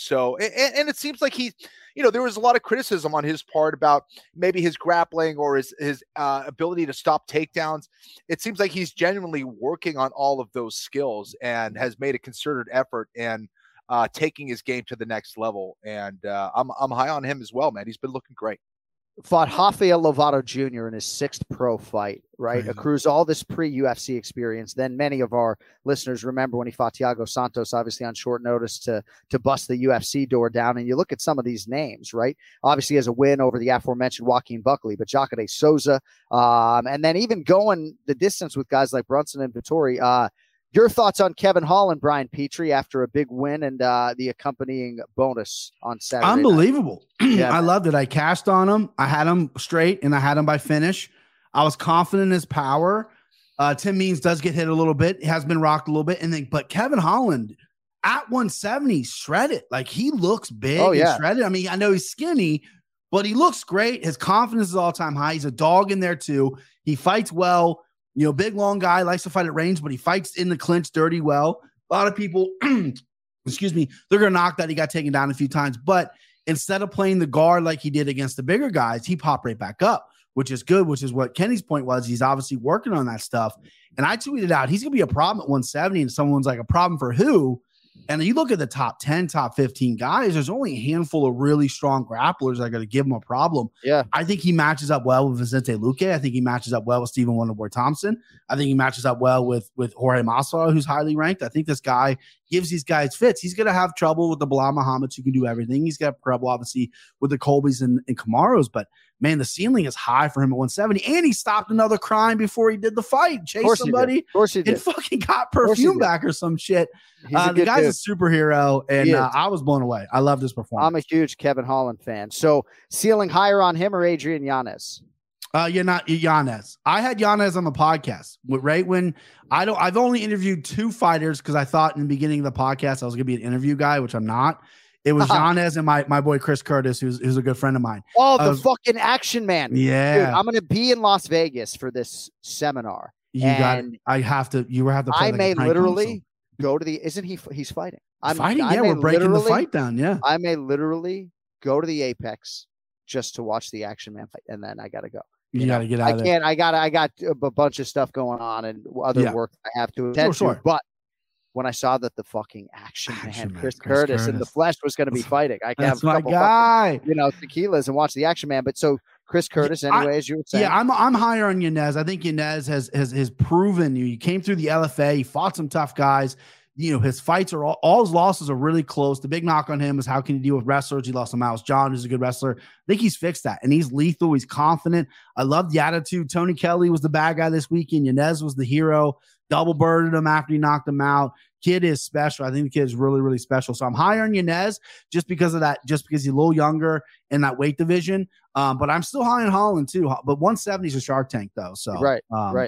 it seems like there was a lot of criticism on his part about maybe his grappling or his ability to stop takedowns. It seems like he's genuinely working on all of those skills and has made a concerted effort and taking his game to the next level. And I'm high on him as well, man. He's been looking great. Fought Rafael Lovato Jr. in his 6th pro fight, right? Crazy. Accrues all this pre-UFC experience. Then many of our listeners remember when he fought Thiago Santos, obviously on short notice to bust the UFC door down. And you look at some of these names, right? Obviously has a win over the aforementioned Joaquin Buckley, but Jacare Souza. And then even going the distance with guys like Brunson and Vettori. Your thoughts on Kevin Holland, Brian Petrie, after a big win and the accompanying bonus on Saturday? Unbelievable. Yeah, I loved it. I cashed on him. I had him straight and I had him by finish. I was confident in his power. Tim Means does get hit a little bit. He has been rocked a little bit. But Kevin Holland at 170 shredded. Like he looks big and shredded. I mean, I know he's skinny, but he looks great. His confidence is all time high. He's a dog in there too. He fights well. Big, long guy, likes to fight at range, but he fights in the clinch dirty well. A lot of people, excuse me, they're going to knock that he got taken down a few times. But instead of playing the guard like he did against the bigger guys, he popped right back up, which is good, which is what Kenny's point was. He's obviously working on that stuff. And I tweeted out, he's going to be a problem at 170. And someone's like, a problem for who? And you look at the top 10, top 15 guys, there's only a handful of really strong grapplers that are going to give him a problem. Yeah. I think he matches up well with Vicente Luque. I think he matches up well with Stephen Wonderboy Thompson. I think he matches up well with Jorge Masvidal, who's highly ranked. I think this guy gives these guys fits. He's going to have trouble with the Bilal Muhammad's who can do everything. He's got trouble, obviously, with the Colbys and Kamaros. But, man, the ceiling is high for him at 170. And he stopped another crime before he did the fight. Chased somebody and fucking got perfume back or some shit. The guy's a superhero, and I was blown away. I love this performance. I'm a huge Kevin Holland fan. So, ceiling higher on him or Adrian Yanez? You're not Yanez. I had Yanez on the podcast right when I've only interviewed 2 fighters because I thought in the beginning of the podcast I was going to be an interview guy, which I'm not. It was Yanez and my boy Chris Curtis, who's a good friend of mine. Oh, the fucking action man. Yeah. Dude, I'm going to be in Las Vegas for this seminar. You have to play I like may literally go to he's fighting. We're breaking the fight down. Yeah. I may literally go to the Apex just to watch the action man fight. And then I got to go. You got to get out of there. I got a bunch of stuff going on and other work I have to attend to. But when I saw that the fucking action man, Chris Curtis in the flesh was going to be fighting, I can have a couple guy. tequilas and watch the action man. But so Chris Curtis, anyway, as you were saying. Yeah, I'm higher on Yanez. I think Yanez has proven you. He came through the LFA. He fought some tough guys. His fights are all his losses are really close. The big knock on him is how can he deal with wrestlers? He lost to Miles John, who's a good wrestler. I think he's fixed that, and he's lethal. He's confident. I love the attitude. Tony Kelly was the bad guy this weekend. Yanez was the hero. Double birded him after he knocked him out. Kid is special. I think the kid is really, really special. So I'm higher on Yanez just because of that, just because he's a little younger in that weight division. But I'm still high on Holland too. But 170 is a Shark Tank though. So right.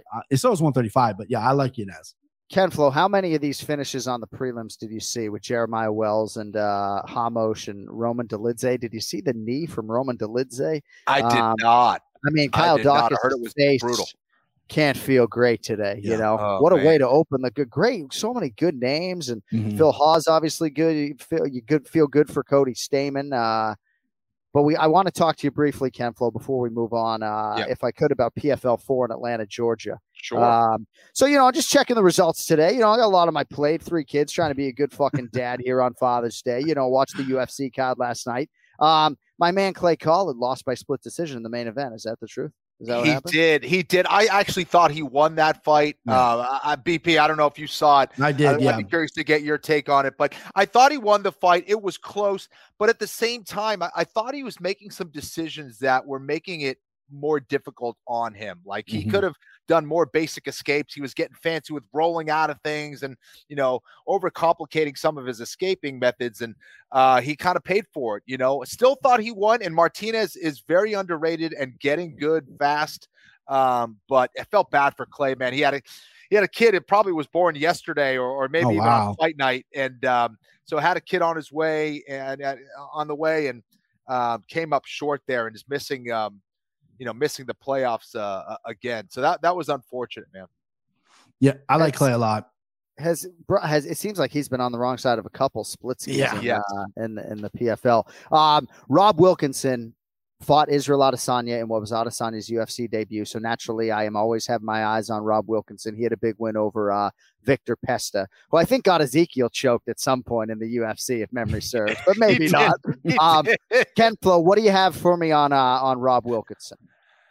So is 135. But yeah, I like Yanez. Ken Flo, how many of these finishes on the prelims did you see with Jeremiah Wells and Hamosh and Roman Dolidze? Did you see the knee from Roman Dolidze? I did not. I mean, Kyle Dawkins' face brutal. Can't feel great today. What a way to open the great. So many good names, and Phil Hawes obviously good. You feel good for Cody Stamen. But I want to talk to you briefly, Ken Flo, before we move on, if I could, about PFL 4 in Atlanta, Georgia. Sure. So, just checking the results today. I got a lot on my plate, 3 kids, trying to be a good fucking dad here on Father's Day. Watched the UFC card last night. My man Clay Collard lost by split decision in the main event. Is that the truth? Is that what happened? He did. I actually thought he won that fight. BP, I don't know if you saw it. I did, I'd be curious to get your take on it. But I thought he won the fight. It was close. But at the same time, I thought he was making some decisions that were making it more difficult on him. Like he could have done more basic escapes. He was getting fancy with rolling out of things and, overcomplicating some of his escaping methods. And he kind of paid for it, Still thought he won. And Martinez is very underrated and getting good fast. But it felt bad for Clay, man. He had a kid that probably was born yesterday or maybe even on fight night. And so had a kid on his way and on the way and came up short there and is missing missing the playoffs again. So that was unfortunate, man. Yeah, I like Clay a lot. Has it seems like he's been on the wrong side of a couple splits in the PFL. Rob Wilkinson fought Israel Adesanya in what was Adesanya's UFC debut. So naturally, I am always have my eyes on Rob Wilkinson. He had a big win over Victor Pesta, who I think got Ezekiel choked at some point in the UFC, if memory serves, but maybe not. Ken Flo, what do you have for me on Rob Wilkinson?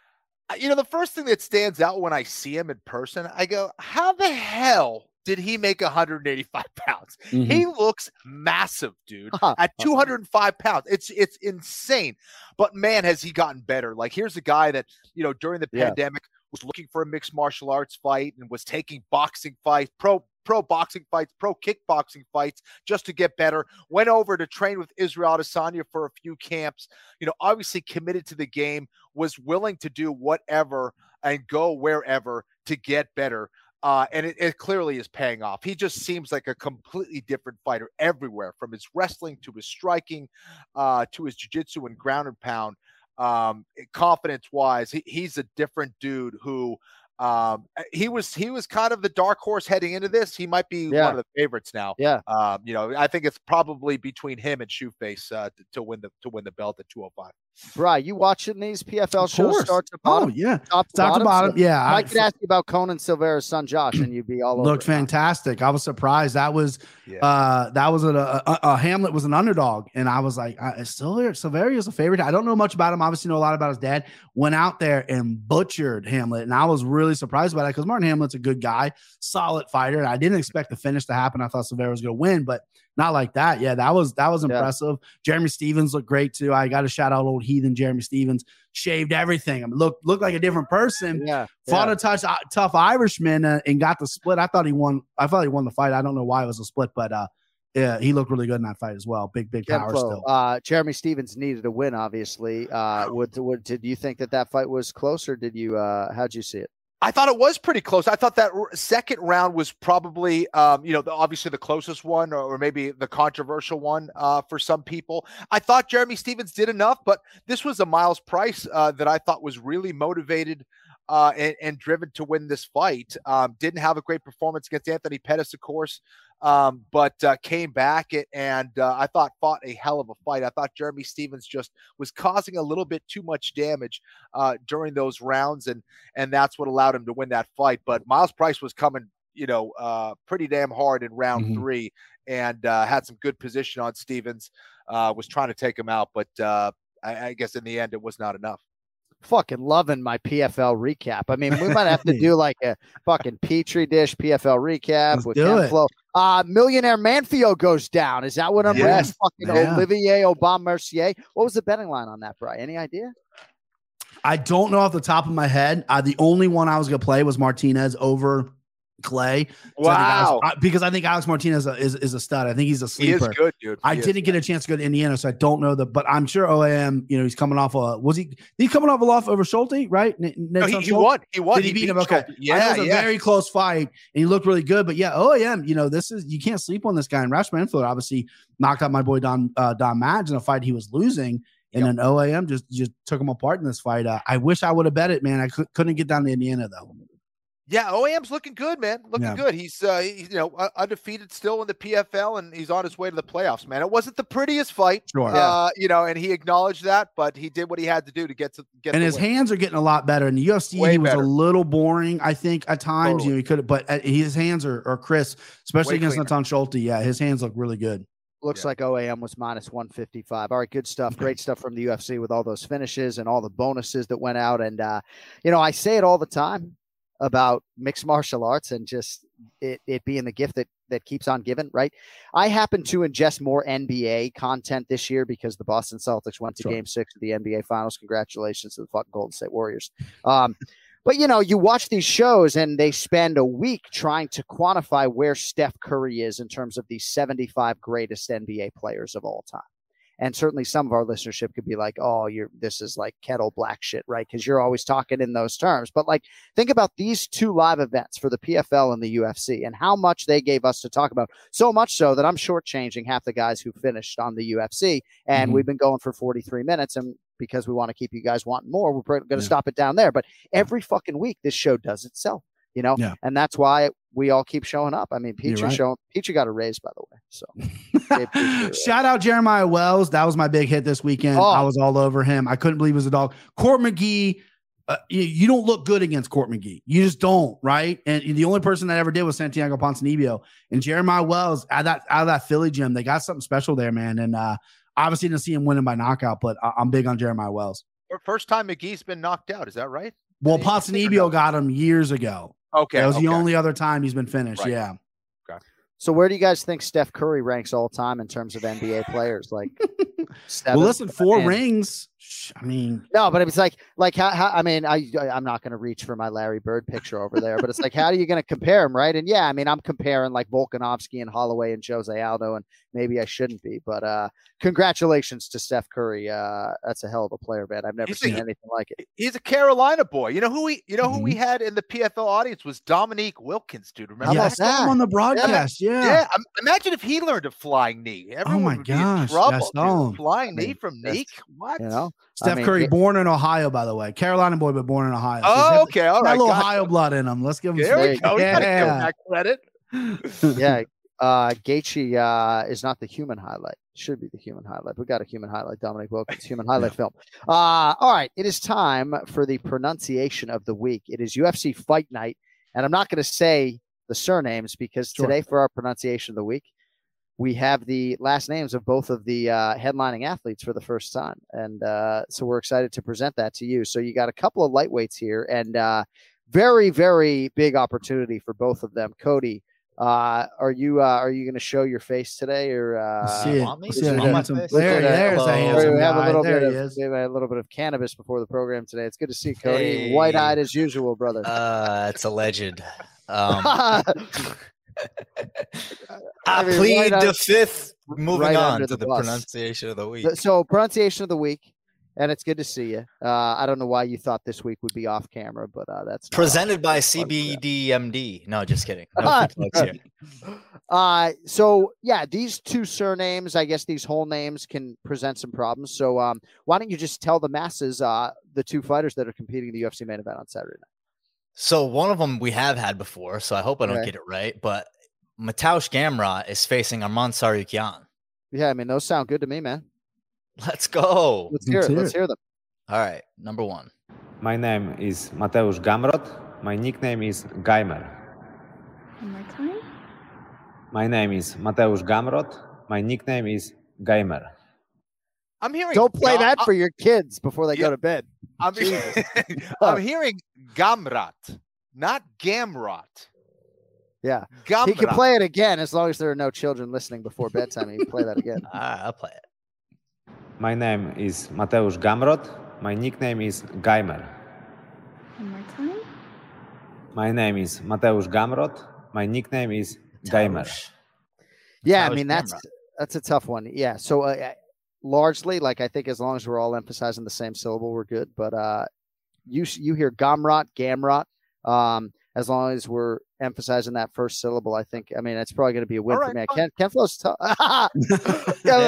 The first thing that stands out when I see him in person, I go, how the hell did he make 185 pounds? He looks massive, dude, at 205 pounds. It's insane. But man, has he gotten better. Like here's a guy that, during the pandemic was looking for a mixed martial arts fight and was taking boxing fights, pro boxing fights, pro kickboxing fights just to get better. Went over to train with Israel Adesanya for a few camps, obviously committed to the game, was willing to do whatever and go wherever to get better. And it clearly is paying off. He just seems like a completely different fighter everywhere, from his wrestling to his striking, to his jiu-jitsu and ground and pound. Confidence-wise, he's a different dude who he was kind of the dark horse heading into this. He might be one of the favorites now. I think it's probably between him and Shoeface to win the belt at 205. Right, you watching these PFL shows start to bottom? Top to bottom. So I could ask you about Conan Silvera's son Josh, and you'd be all over. Looked fantastic. I was surprised. That was a Hamlet was an underdog, and I was like, Silvera is a favorite. I don't know much about him. Obviously, know a lot about his dad. Went out there and butchered Hamlet, and I was really surprised by that because Martin Hamlet's a good guy, solid fighter, and I didn't expect the finish to happen. I thought Silvera was going to win, but not like that. Yeah, that was impressive. Jeremy Stevens looked great too. I got to shout out old heathen Jeremy Stevens. Shaved everything. I mean, looked like a different person. Fought a tough Irishman and got the split. I thought he won the fight. I don't know why it was a split, but he looked really good in that fight as well. Big power still. Jeremy Stevens needed a win, obviously. Did you think that fight was close, or did you? How'd you see it? I thought it was pretty close. I thought that second round was probably, obviously the closest one, or maybe the controversial one for some people. I thought Jeremy Stevens did enough, but this was a Miles Price that I thought was really motivated and driven to win this fight. Didn't have a great performance against Anthony Pettis, of course, but came back and I thought fought a hell of a fight. I thought Jeremy Stevens just was causing a little bit too much damage during those rounds, and that's what allowed him to win that fight. But Miles Price was coming, pretty damn hard in round 3 and had some good position on Stevens, was trying to take him out, but I guess in the end it was not enough. Fucking loving my PFL recap. I mean, we might have to do like a fucking Petri dish PFL recap with Ken Flo. Millionaire Manfio goes down. Is that what I'm reading? Fucking Olivier Aubin-Mercier. What was the betting line on that, Bri? Any idea? I don't know off the top of my head. The only one I was going to play was Martinez over Clay. Wow. Because I think Alex Martinez is a stud. I think he's a sleeper. He is good, dude. I didn't get a chance to go to Indiana, so I don't know but I'm sure OAM, he's coming off he's coming off a loss over Schulte, right? No, he won. Did he beat him? Okay. Yeah. It was a very close fight and he looked really good, but yeah, OAM, you can't sleep on this guy. And Roush Manflo obviously knocked out my boy Don Madge in a fight he was losing. And then OAM just took him apart in this fight. I wish I would have bet it, man. I couldn't get down to Indiana though. Yeah, OAM's looking good, man. Looking good. He's undefeated still in the PFL, and he's on his way to the playoffs, man. It wasn't the prettiest fight, and he acknowledged that, but he did what he had to do to get to get. And his hands are getting a lot better. In the UFC, he was a little boring, I think, at times. Totally. He could have, but his hands are crisp, especially against Natan Schulte. Yeah, his hands look really good. Looks like OAM was minus 155. All right, good stuff. Great stuff from the UFC with all those finishes and all the bonuses that went out. And, I say it all the time about mixed martial arts and just it being the gift that keeps on giving, right? I happen to ingest more NBA content this year because the Boston Celtics went to Game 6 of the NBA Finals. Congratulations to the fucking Golden State Warriors. But, you watch these shows and they spend a week trying to quantify where Steph Curry is in terms of the 75 greatest NBA players of all time. And certainly some of our listenership could be like, oh, this is like kettle black shit, right? Because you're always talking in those terms. But like, think about these two live events for the PFL and the UFC and how much they gave us to talk about. So much so that I'm shortchanging half the guys who finished on the UFC. And we've been going for 43 minutes. And because we want to keep you guys wanting more, we're going to stop it down there. But every fucking week, this show does itself, and that's why we all keep showing up. I mean, Peachy got a raise, by the way. So shout out Jeremiah Wells. That was my big hit this weekend. I was all over him. I couldn't believe he was a dog. Court McGee, you don't look good against Court McGee. You just don't, right? And the only person that ever did was Santiago Ponzinibbio. And Jeremiah Wells, out of that Philly gym, they got something special there, man. And obviously didn't see him winning by knockout, but I'm big on Jeremiah Wells. First time McGee's been knocked out. Is that right? Well, Ponzinibbio got him years ago. Okay. That was the only other time he's been finished. Right. Yeah. Okay. So where do you guys think Steph Curry ranks all time in terms of NBA players? Like, well, listen, 4 rings. I mean, no, but it's like how I mean, I'm not going to reach for my Larry Bird picture over there, but it's like, how are you going to compare him, right? And yeah, I mean, I'm comparing like Volkanovski and Holloway and Jose Aldo, and maybe I shouldn't be, but congratulations to Steph Curry. That's a hell of a player, man. I've never seen anything like it. He's a Carolina boy. You know who we had in the PFL audience was Dominique Wilkins, dude. Remember that? On the broadcast, yeah. Imagine if he learned a flying knee. Everyone my would gosh, be in trouble. Flying knee from Neek. What? Steph Curry, born in Ohio, by the way. Carolina boy, but born in Ohio. Oh, okay. All right. Got a little Ohio blood in him. Let's give him there we go. We gotta give him that credit. Yeah. Gaethje is not the human highlight. Should be the human highlight. We got a human highlight. Dominic Wilkins, human highlight film. All right. It is time for the pronunciation of the week. It is UFC Fight Night. And I'm not going to say the surnames because today for our pronunciation of the week, we have the last names of both of the headlining athletes for the first time. And so we're excited to present that to you. So you got a couple of lightweights here and very, very big opportunity for both of them. Cody, are you going to show your face today or there's a handsome we have guy. a little bit of cannabis before the program today. It's good to see Cody white-eyed as usual, brother. It's a legend. I plead the fifth. Moving on to the pronunciation of the week. So pronunciation of the week, and it's good to see you. I don't know why you thought this week would be off camera, but that's presented by CBDMD. No, just kidding. No so yeah, these two surnames, I guess these whole names can present some problems. So why don't you just tell the masses the two fighters that are competing in the UFC main event on Saturday night? So one of them we have had before, so I hope I don't get it right. But Mateusz Gamrot is facing Arman Tsarukyan. Yeah, I mean, those sound good to me, man. Let's go. Let's hear it. Let's hear them. All right, number one. My name is Mateusz Gamrot. My nickname is Geimer. One more time. My name is Mateusz Gamrot. My nickname is Geimer. I'm hearing. Don't play that for your kids before they go to bed. I'm hearing Gamrot, not Gamrot. Yeah, Gamrot. He can play it again as long as there are no children listening before bedtime. He can play that again. I'll play it. My name is Mateusz Gamrot. My nickname is Geimer. One more time. My name is Mateusz Gamrot. My nickname is Geimer. Yeah, I mean that's a tough one. Yeah, so largely, like I think as long as we're all emphasizing the same syllable, we're good. But you hear Gamrot, as long as we're emphasizing that first syllable, I think. I mean, it's probably going to be a win for me. Ken Flo's tough.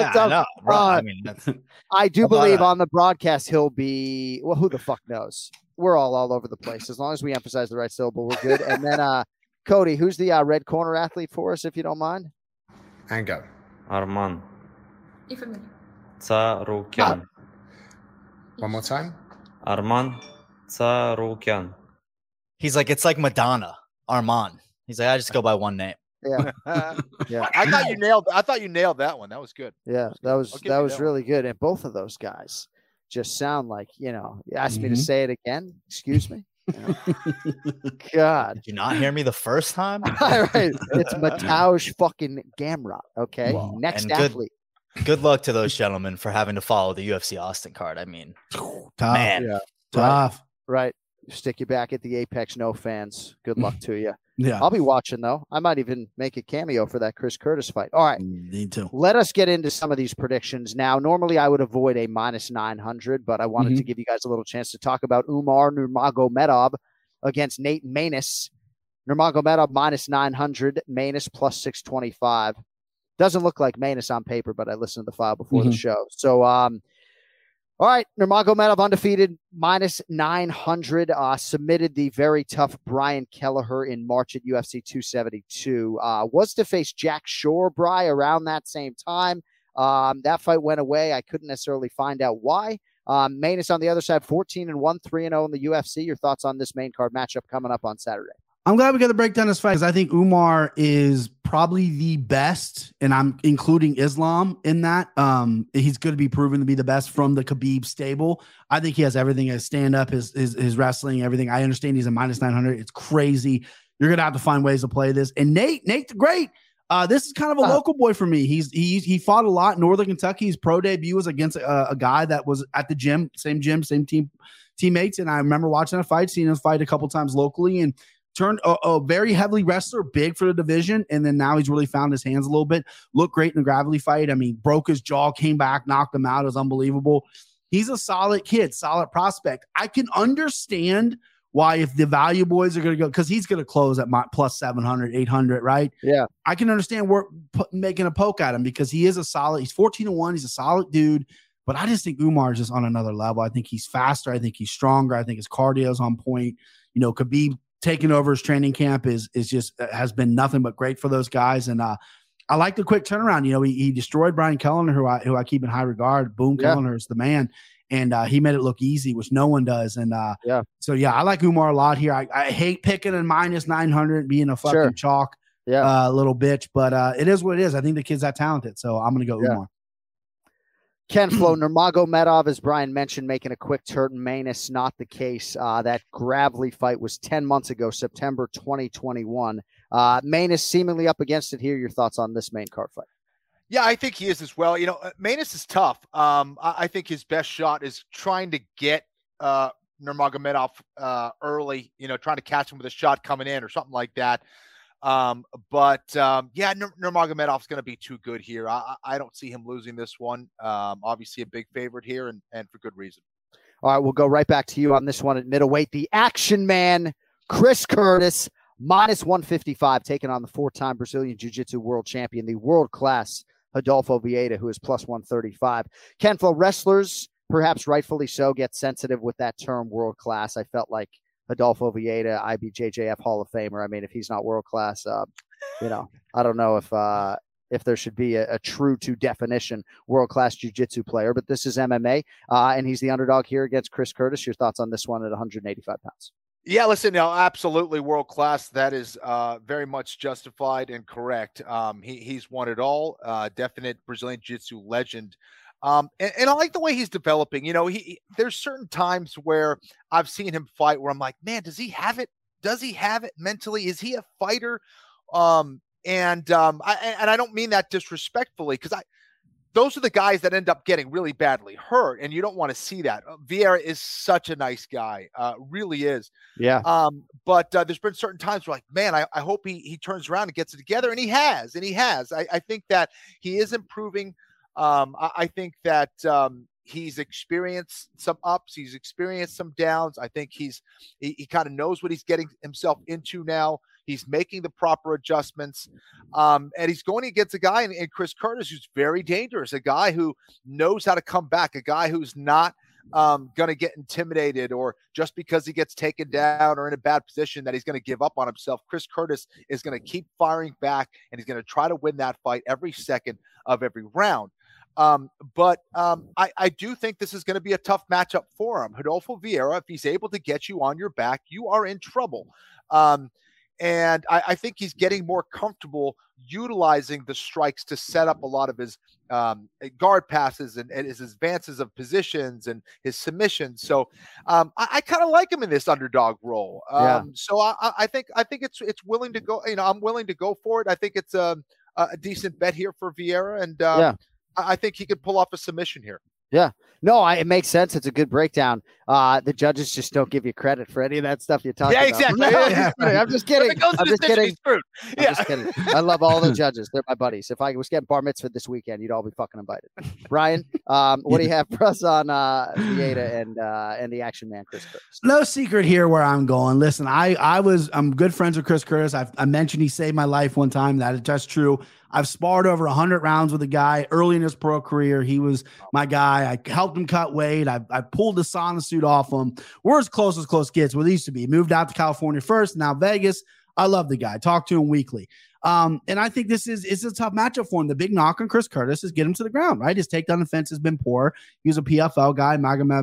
I do believe on the broadcast he'll be. Well, who the fuck knows? we're all over the place. As long as we emphasize the right syllable, we're good. And then Cody, who's the red corner athlete for us, if you don't mind? And go. Arman И фамилия. Tsarukyan. One more time. Arman Tsarukyan. He's like, it's like Madonna, Arman. He's like, I just go by one name. Yeah. Yeah. I thought you nailed that one. That was good. Yeah, that was really good. And both of those guys just sound like, you asked me to say it again. Excuse me. God. Did you not hear me the first time? All right. It's Mateusz fucking Gamrot. Okay. Well, next athlete. Good luck to those gentlemen for having to follow the UFC Austin card. I mean, tough. Man. Yeah. Tough. Right. Stick you back at the Apex. No fans. Good luck to you. Yeah. I'll be watching, though. I might even make a cameo for that Chris Curtis fight. All right. Need to. Let us get into some of these predictions now. Normally, I would avoid a -900, but I wanted to give you guys a little chance to talk about Umar Nurmagomedov against Nate Maness. Nurmagomedov -900, Maness +625. Doesn't look like Maness on paper, but I listened to the file before the show. So, all right, Nurmagomedov undefeated, -900, submitted the very tough Brian Kelleher in March at UFC 272. Was to face Jack Shore, Bry, around that same time. That fight went away. I couldn't necessarily find out why. Maness on the other side, 14-1, 3-0 in the UFC. Your thoughts on this main card matchup coming up on Saturday? I'm glad we got to break down this fight because I think Umar is probably the best, and I'm including Islam in that. He's going to be proven to be the best from the Khabib stable. I think he has everything: his stand-up, his wrestling, everything. I understand he's a -900. It's crazy. You're going to have to find ways to play this. And Nate the Great. This is kind of a local boy for me. He fought a lot in Northern Kentucky. His pro debut was against a guy that was at the gym, same teammates. And I remember watching a fight, seeing him fight a couple times locally, and turned a very heavily wrestler, big for the division, and then now he's really found his hands a little bit. Looked great in the Gravely fight. I mean, broke his jaw, came back, knocked him out. It was unbelievable. He's a solid kid, solid prospect. I can understand why, if the value boys are going to go, because he's going to close at +700, 800, right? Yeah. I can understand we're making a poke at him because he is a solid, he's 14-1, he's a solid dude, but I just think Umar is just on another level. I think he's faster. I think he's stronger. I think his cardio is on point. Khabib taking over his training camp is just has been nothing but great for those guys. And I like the quick turnaround. He destroyed Brian Kelleher, who I keep in high regard. Boom, Kelleher is the man. And he made it look easy, which no one does. And so I like Umar a lot here. I hate picking a -900 being a fucking chalk little bitch, but it is what it is. I think the kid's that talented. So I'm going to go Umar. Ken Flo, Nurmagomedov, as Brian mentioned, making a quick turn. Maness, not the case. That Gravely fight was 10 months ago, September 2021. Maness seemingly up against it here. Your thoughts on this main card fight? Yeah, I think he is as well. Maness is tough. I think his best shot is trying to get Nurmagomedov early, trying to catch him with a shot coming in or something like that. Nurmagomedov's going to be too good here. I don't see him losing this one. Obviously a big favorite here and for good reason. All right, we'll go right back to you on this one at middleweight. The action man, Chris Curtis, -155, taking on the 4-time Brazilian Jiu-Jitsu world champion, the world-class Adolfo Vieira, who is +135. Ken Flo, wrestlers, perhaps rightfully so, get sensitive with that term world-class. I felt like Adolfo Vieira, IBJJF Hall of Famer. I mean, if he's not world-class, I don't know if there should be a true to definition world-class jiu-jitsu player, but this is MMA, and he's the underdog here against Chris Curtis. Your thoughts on this one at 185 pounds? Yeah, listen, absolutely world-class. That is very much justified and correct. He's won it all, definite Brazilian jiu-jitsu legend. And I like the way he's developing. There's certain times where I've seen him fight where I'm like, man, does he have it? Does he have it mentally? Is he a fighter? I don't mean that disrespectfully, because those are the guys that end up getting really badly hurt, and you don't want to see that. Vieira is such a nice guy, really is. Yeah. But there's been certain times where, like, man, I hope he turns around and gets it together, and he has. I think that he is improving. I think that he's experienced some ups, he's experienced some downs. I think he kind of knows what he's getting himself into now. He's making the proper adjustments, and he's going against a guy in Chris Curtis who's very dangerous, a guy who knows how to come back, a guy who's not going to get intimidated, or just because he gets taken down or in a bad position that he's going to give up on himself. Chris Curtis is going to keep firing back, and he's going to try to win that fight every second of every round. But I do think this is going to be a tough matchup for him. Rodolfo Vieira, if he's able to get you on your back, you are in trouble. And I think he's getting more comfortable utilizing the strikes to set up a lot of his guard passes and his advances of positions and his submissions. So I kind of like him in this underdog role. So I think it's willing to go. I'm willing to go for it. I think it's a decent bet here for Vieira, and I think he could pull off a submission here. Yeah. No, it makes sense. It's a good breakdown. The judges just don't give you credit for any of that stuff you talk about. Exactly. I'm just kidding. I'm just kidding. I'm just kidding. I love all the judges. They're my buddies. If I was getting bar mitzvah this weekend, you'd all be fucking invited. Brian, what do you have for us on Vieira and the action man, Chris Curtis? No secret here where I'm going. Listen, I'm good friends with Chris Curtis. I mentioned he saved my life one time. That's true. I've sparred over 100 rounds with a guy early in his pro career. He was my guy. I helped him cut weight. I pulled the sauna suit off him. We're as close gets where they used to be. Moved out to California first, now Vegas. I love the guy. Talk to him weekly. And I think it's a tough matchup for him. The big knock on Chris Curtis is get him to the ground, right? His takedown defense has been poor. He was a PFL guy, Magomed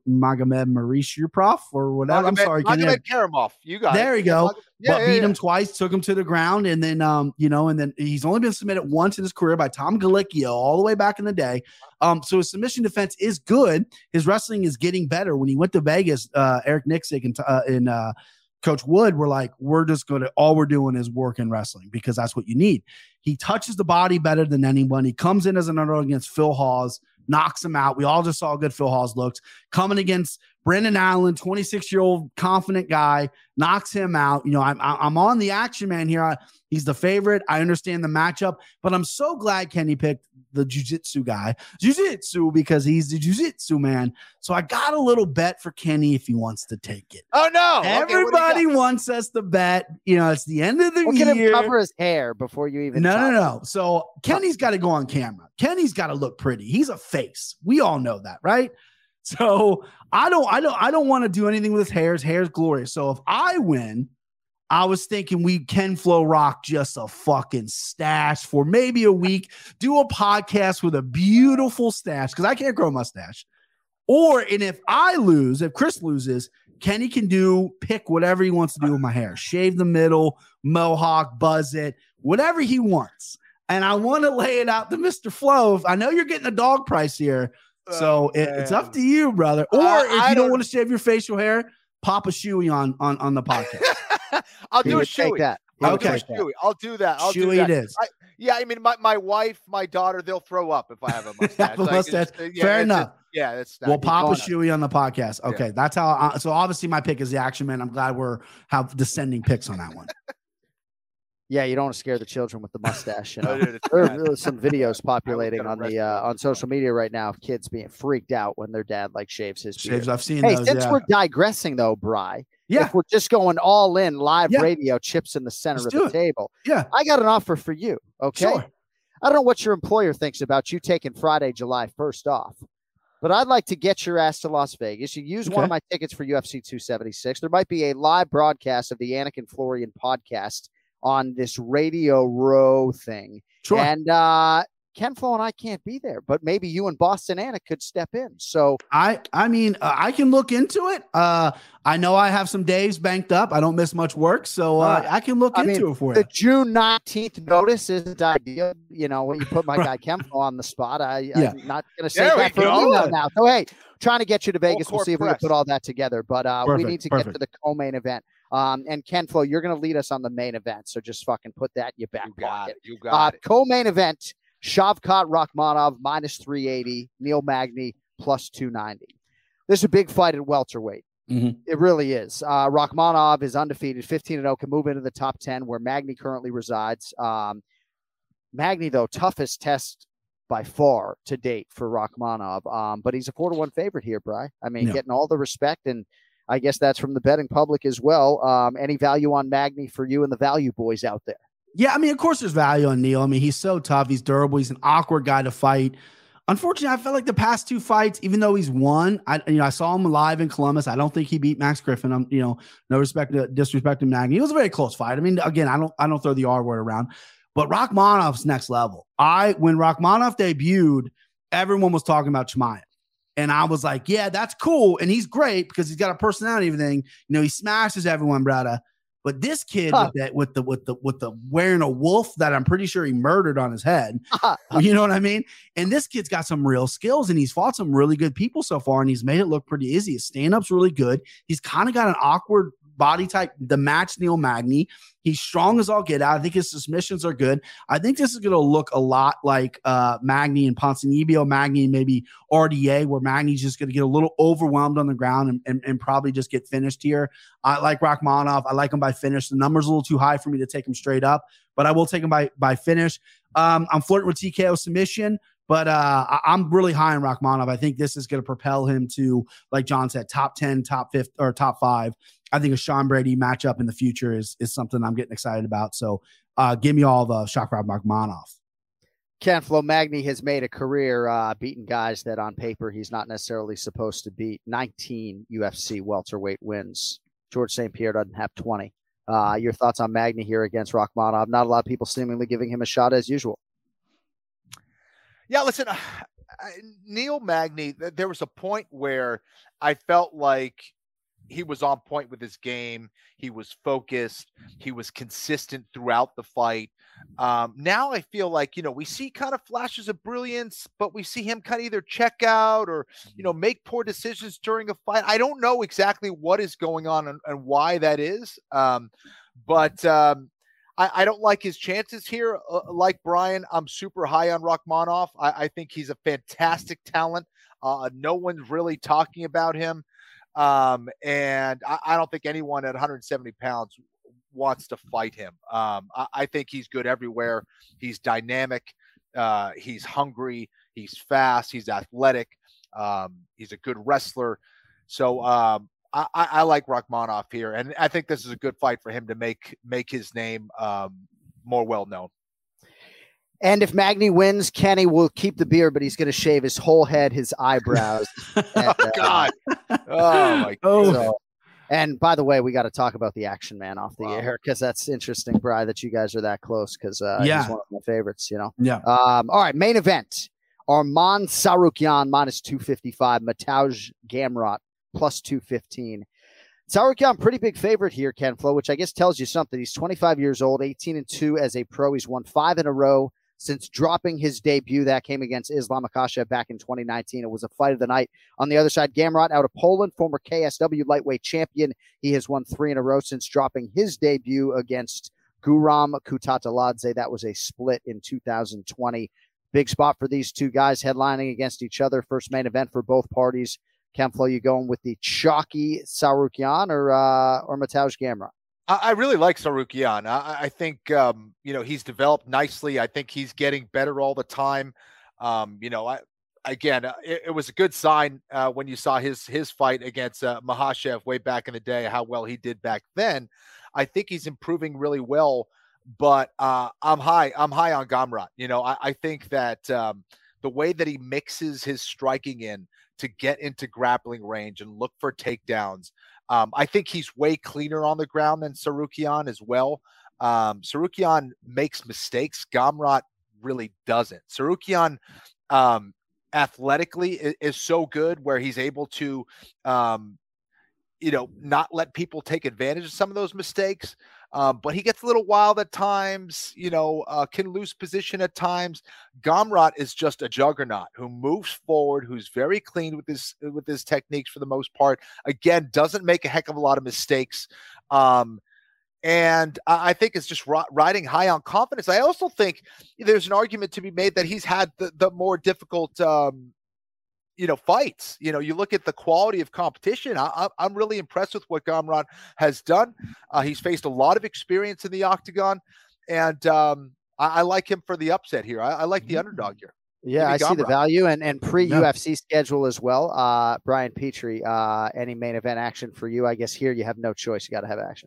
Marishiprov or whatever. I'm sorry. Magomed Karamov. You got there it. You go. Beat him twice, took him to the ground, and then and then he's only been submitted once in his career by Tom Galicchio all the way back in the day. So his submission defense is good. His wrestling is getting better. When he went to Vegas, Eric Nixick and Coach Wood were like, all we're doing is working wrestling because that's what you need. He touches the body better than anyone. He comes in as an underdog against Phil Hawes, knocks him out. We all just saw how good Phil Hawes looks. Coming against Brendan Allen, 26-year-old confident guy, knocks him out. I'm on the action man here. He's the favorite. I understand the matchup, but I'm so glad Kenny picked the jiu-jitsu guy. Jiu-jitsu because he's the jiu-jitsu man. So I got a little bet for Kenny if he wants to take it. Oh, no. Everybody wants us to bet. It's the end of the year. Look at him cover his hair before you even No. So Kenny's got to go on camera. Kenny's got to look pretty. He's a face. We all know that, right? So I don't want to do anything with his hair. His hair's glorious. So if I win, I was thinking we Ken Flo rock just a fucking stash for maybe a week, do a podcast with a beautiful stash because I can't grow a mustache. And if I lose, if Chris loses, Kenny can pick whatever he wants to do with my hair. Shave the middle, mohawk, buzz it, whatever he wants. And I want to lay it out to Mr. Flo. I know you're getting a dog price here. So it's up to you, brother. Or if you don't want to shave your facial hair, pop a shoey on the podcast. I'll do a shoey. I'll do that. Shoey it is. My wife, my daughter, they'll throw up if I have a mustache. Fair enough. We'll pop a shoey on the podcast. Okay, that's how. So obviously, my pick is the action man. I'm glad we're have descending picks on that one. Yeah, you don't want to scare the children with the mustache. There are some videos populating on social media right now of kids being freaked out when their dad shaves his beard. I've seen those. Since we're digressing though, Bri, if we're just going all in live radio, chips in the center of the table. Yeah, I got an offer for you. Okay, sure. I don't know what your employer thinks about you taking Friday, July 1st off, but I'd like to get your ass to Las Vegas. You use one of my tickets for UFC 276. There might be a live broadcast of the Anik and Florian podcast on this Radio Row thing. Sure. And Ken Flo and I can't be there, but maybe you and Boston Anik could step in. So I can look into it. I know I have some days banked up. I don't miss much work, so I can look into it for you. The June 19th notice isn't ideal. When you put my guy Ken Flo on the spot, I'm not going to say that for email now. So, hey, trying to get you to Vegas. We'll see if we can put all that together, but we need to get to the co-main event. And Ken Flo, you're going to lead us on the main event. So just fucking put that in your back pocket. You got it. Co-main event, Shavkat Rakhmonov -380, Neil Magny +290. This is a big fight at welterweight. Mm-hmm. It really is. Rakhmonov is undefeated, 15-0, can move into the top 10 where Magny currently resides. Magny, though, toughest test by far to date for Rakhmonov. But he's a 4-1 favorite here, Bri. Getting all the respect, and I guess that's from the betting public as well. Any value on Magny for you and the value boys out there? Yeah, of course there's value on Neil. He's so tough. He's durable. He's an awkward guy to fight. Unfortunately, I felt like the past 2 fights, even though he's won, I saw him live in Columbus. I don't think he beat Max Griffin. No disrespect to Magny. It was a very close fight. I mean, again, I don't throw the R word around, but Rakhmonov's next level. When Rakhmonov debuted, everyone was talking about Chimaev. And I was like, yeah, that's cool. And he's great because he's got a personality and everything. He smashes everyone, brother. But this kid with the wearing a wolf that I'm pretty sure he murdered on his head. You know what I mean? And this kid's got some real skills and he's fought some really good people so far and he's made it look pretty easy. His stand-up's really good. He's kind of got an awkward body type to match Neil Magny. He's strong as all get out. I think his submissions are good. I think this is going to look a lot like Magny and Ponzinibbio, Magny and maybe RDA, where Magny's just going to get a little overwhelmed on the ground and probably just get finished here. I like Rakhmonov. I like him by finish. The number's a little too high for me to take him straight up, but I will take him by finish. I'm flirting with TKO submission, but I'm really high on Rakhmonov. I think this is going to propel him to, like John said, top 10, top 5, or top 5. I think a Sean Brady matchup in the future is something I'm getting excited about. So give me all the Shakurov Rakhmonov. Ken Flo Magny has made a career beating guys that on paper he's not necessarily supposed to beat. 19 UFC welterweight wins. George St. Pierre doesn't have 20. Your thoughts on Magny here against Rakhmonov? Not a lot of people seemingly giving him a shot as usual. Yeah, listen, Neil Magny, there was a point where I felt like he was on point with his game. He was focused. He was consistent throughout the fight. Now I feel like, we see kind of flashes of brilliance, but we see him kind of either check out or, make poor decisions during a fight. I don't know exactly what is going on and why that is. But I don't like his chances here. Like Brian, I'm super high on Rakhmonov. I think he's a fantastic talent. No one's really talking about him. And I don't think anyone at 170 pounds wants to fight him. I think he's good everywhere. He's dynamic. He's hungry. He's fast. He's athletic. He's a good wrestler. So I like Rakhmonov here. And I think this is a good fight for him to make his name more well-known. And if Magny wins, Kenny will keep the beard, but he's going to shave his whole head, his eyebrows. Oh, God. Oh, my God. So, and by the way, we got to talk about the Action Man off the air because that's interesting, Bri, that you guys are that close because he's one of my favorites, Yeah. All right, main event. Arman Tsarukyan minus 255, Mateusz Gamrot plus 215. Tsarukyan, pretty big favorite here, Ken Flo, which I guess tells you something. He's 25 years old, 18-2 as a pro. He's won 5 in a row since dropping his debut. That came against Islam Makhachev back in 2019. It was a fight of the night. On the other side, Gamrot out of Poland, former KSW lightweight champion. He has won 3 in a row since dropping his debut against Guram Kutateladze. That was a split in 2020. Big spot for these two guys headlining against each other. First main event for both parties. Ken Flo, you going with the chalky Tsarukyan or Mateusz Gamrot? I really like Tsarukyan. I think, he's developed nicely. I think he's getting better all the time. It was a good sign when you saw his fight against Makhachev way back in the day, how well he did back then. I think he's improving really well, but I'm high on Gamrot. I think that the way that he mixes his striking in to get into grappling range and look for takedowns, I think he's way cleaner on the ground than Tsarukyan as well. Tsarukyan makes mistakes. Gamrot really doesn't. Tsarukyan athletically is so good where he's able to, not let people take advantage of some of those mistakes. But he gets a little wild at times, can lose position at times. Gamrot is just a juggernaut who moves forward, who's very clean with his techniques for the most part. Again, doesn't make a heck of a lot of mistakes. And I think it's just riding high on confidence. I also think there's an argument to be made that he's had the more difficult fights. You look at the quality of competition. I'm really impressed with what Gamrot has done. He's faced a lot of experience in the octagon, and I like him for the upset here. I like the underdog here. Yeah, I see the value and pre-UFC schedule as well. Brian Petrie, any main event action for you? I guess here you have no choice. You got to have action. So.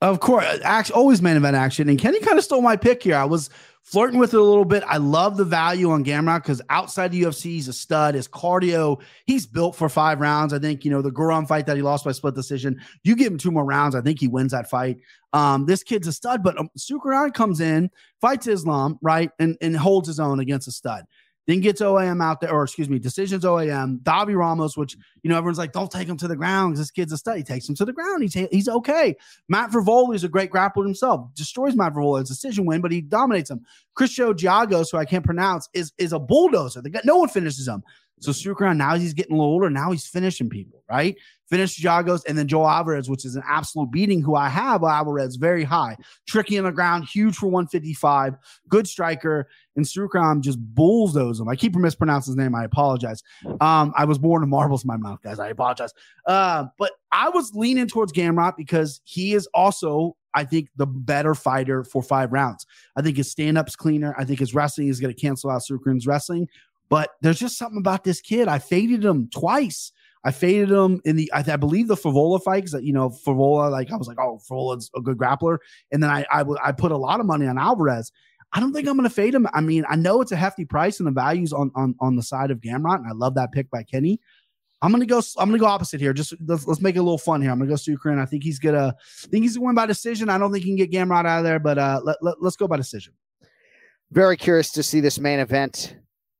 Of course, always main event action. And Kenny kind of stole my pick here. I was flirting with it a little bit. I love the value on Gamrot because outside the UFC, he's a stud. His cardio, he's built for 5 rounds. I think, the Guram fight that he lost by split decision, you give him 2 more rounds, I think he wins that fight. This kid's a stud, but Sukaran comes in, fights Islam, right, and holds his own against a stud. Then gets OAM out there, decisions OAM. Davi Ramos, which, everyone's like, don't take him to the ground because this kid's a stud. He takes him to the ground. He's okay. Matt Frivola is a great grappler himself. Destroys Matt Frivola. It's a decision win, but he dominates him. Cristiano Giagos, who I can't pronounce, is a bulldozer. No one finishes him. So Sukaran, now he's getting a little older. Now he's finishing people, right? Finished Giagos, and then Joe Alvarez, which is an absolute beating, who I have Alvarez very high. Tricky on the ground, huge for 155, good striker, and Sukaran just bulldozes him. I keep mispronouncing his name. I apologize. I was born with marbles in my mouth, guys. I apologize. But I was leaning towards Gamrot because he is also, I think, the better fighter for 5 rounds. I think his stand-up's cleaner. I think his wrestling is going to cancel out Sukaran's wrestling. But there's just something about this kid. I faded him twice. I faded him in I believe the Frivola fight, because Frivola, I was like, oh, Frivola's a good grappler, and then I put a lot of money on Alvarez. I don't think I'm going to fade him. I mean, I know it's a hefty price, and the value's on the side of Gamrot, and I love that pick by Kenny. I'm gonna go opposite here. Just let's make it a little fun here. I'm gonna go Sukaran. I think he's gonna win by decision. I don't think he can get Gamrot out of there, but let's go by decision. Very curious to see this main event.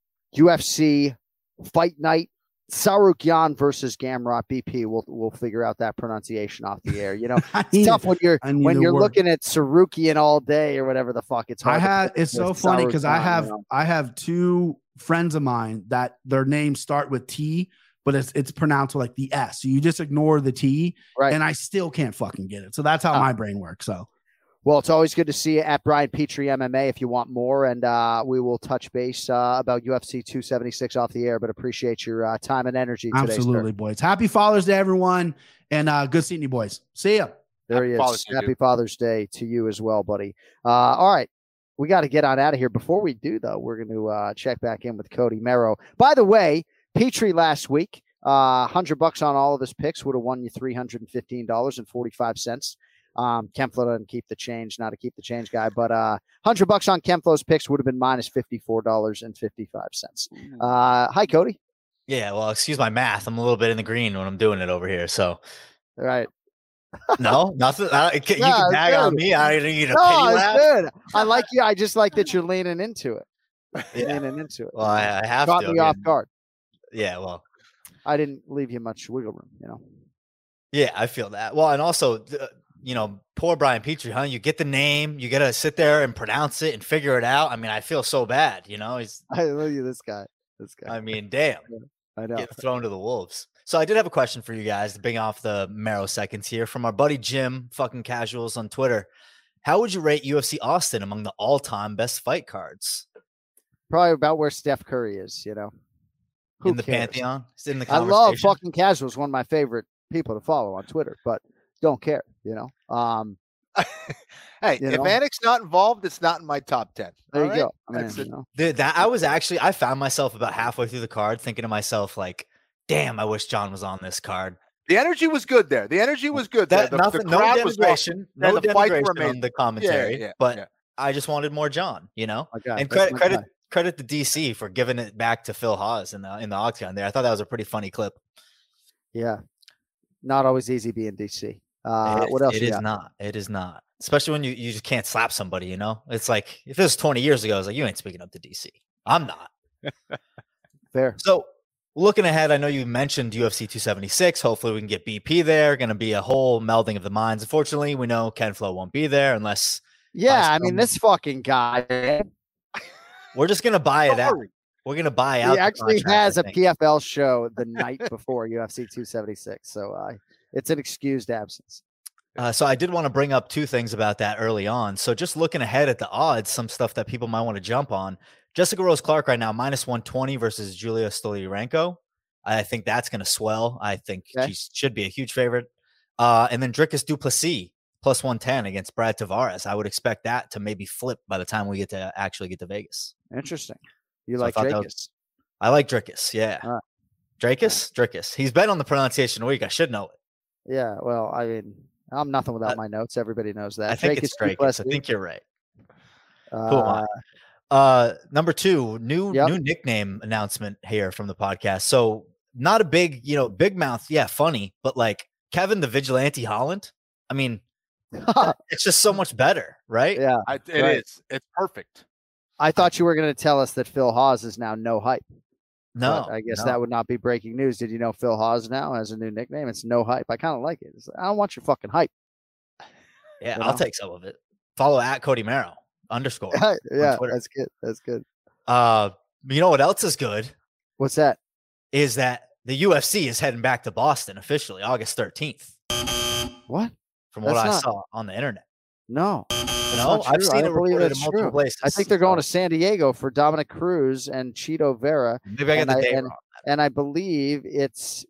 UFC Fight Night, Tsarukyan versus Gamrot. BP. We'll figure out that pronunciation off the air. It's tough when you're looking at Tsarukyan all day or whatever the fuck. It's hard. It's so funny because I have 2 friends of mine that their names start with T, but it's pronounced like the S. So you just ignore the T, right? And I still can't fucking get it. So that's how my brain works. So. Well, it's always good to see you at Brian Petrie MMA if you want more, and we will touch base about UFC 276 off the air, but appreciate your time and energy today. Absolutely, boys. Happy Father's Day, everyone, and good seeing you, boys. See ya. There he is. Happy Father's Day to you as well, buddy. All right. We got to get on out of here. Before we do, though, we're going to check back in with Cody Merrow. By the way, Petrie last week, $100 on all of his picks would have won you $315.45. Kempflo doesn't keep the change, not a keep the change guy, but $100 on Kempflo's picks would have been minus $54.55. Hi, Cody. Yeah, well, excuse my math. I'm a little bit in the green when I'm doing it over here. So, all right. No, nothing. You can tag on me. I don't need a pity laugh. Good. I like you. I just like that you're leaning into it. Yeah. Leaning into it. Well, I have Caught me off guard. Yeah, well, I didn't leave you much wiggle room. Yeah, I feel that. Well, and also. Poor Brian Petrie, huh? You get the name, you got to sit there and pronounce it and figure it out. I mean, I feel so bad, I love you, this guy. I mean, damn. I know. Getting thrown to the wolves. So I did have a question for you guys to bring off the Merrow seconds here from our buddy Jim, fucking casuals on Twitter. How would you rate UFC Austin among the all-time best fight cards? Probably about where Steph Curry is, Who in the cares? Pantheon? It's in the I love fucking casuals, one of my favorite people to follow on Twitter, but don't care, Hey, if Anik's not involved, it's not in my top 10. There you go. Dude, I found myself about halfway through the card thinking to myself, like, damn, I wish John was on this card. The energy was good there. The crowd was awesome. No the fights were denigration on the commentary, but I just wanted more John, And credit to DC for giving it back to Phil Hawes in the octagon there. I thought that was a pretty funny clip. Yeah. Not always easy being DC. What else? It is not. Especially when you just can't slap somebody, It's like, if this was 20 years ago, I was like, you ain't speaking up to DC. I'm not. Fair. So looking ahead, I know you mentioned UFC 276. Hopefully we can get BP there. Going to be a whole melding of the minds. Unfortunately, we know Ken Flo won't be there unless. Yeah, this fucking guy. We're just going to buy it out. We're going to buy out. He actually has a PFL show the night before UFC 276. So it's an excused absence. So I did want to bring up 2 things about that early on. So just looking ahead at the odds, some stuff that people might want to jump on. Jessica Rose Clark right now, minus 120 versus Julia Stoliarenko. I think that's going to swell. I think she should be a huge favorite. And then Dricus du Plessis, plus 110 against Brad Tavares. I would expect that to maybe flip by the time we get to Vegas. Interesting. You like Dricus? I like Dricus, yeah. Dricus? Dricus. He's been on the pronunciation week. I should know it. Yeah, well, I'm nothing without my notes. Everybody knows that. I think it's Drake. I think you're right. Cool. Number 2, new nickname announcement here from the podcast. So not a big, big mouth. Yeah, funny, but like Kevin the Vigilante Holland. I mean, it's just so much better, right? Yeah, it is. It's perfect. I thought you were going to tell us that Phil Hawes is now no hype. No, but I guess that would not be breaking news. Did you know Phil Hawes now has a new nickname? It's no hype. I kind of like it. I don't want your fucking hype. Yeah, I'll take some of it. Follow at Cody Merrow _ yeah, that's good. That's good. You know what else is good? What's that? Is that the UFC is heading back to Boston officially August 13th. What? From what I saw on the internet. No. I've seen it reported in multiple places. I think they're going to San Diego for Dominic Cruz and Chito Vera. Maybe I got the day wrong. And I believe it's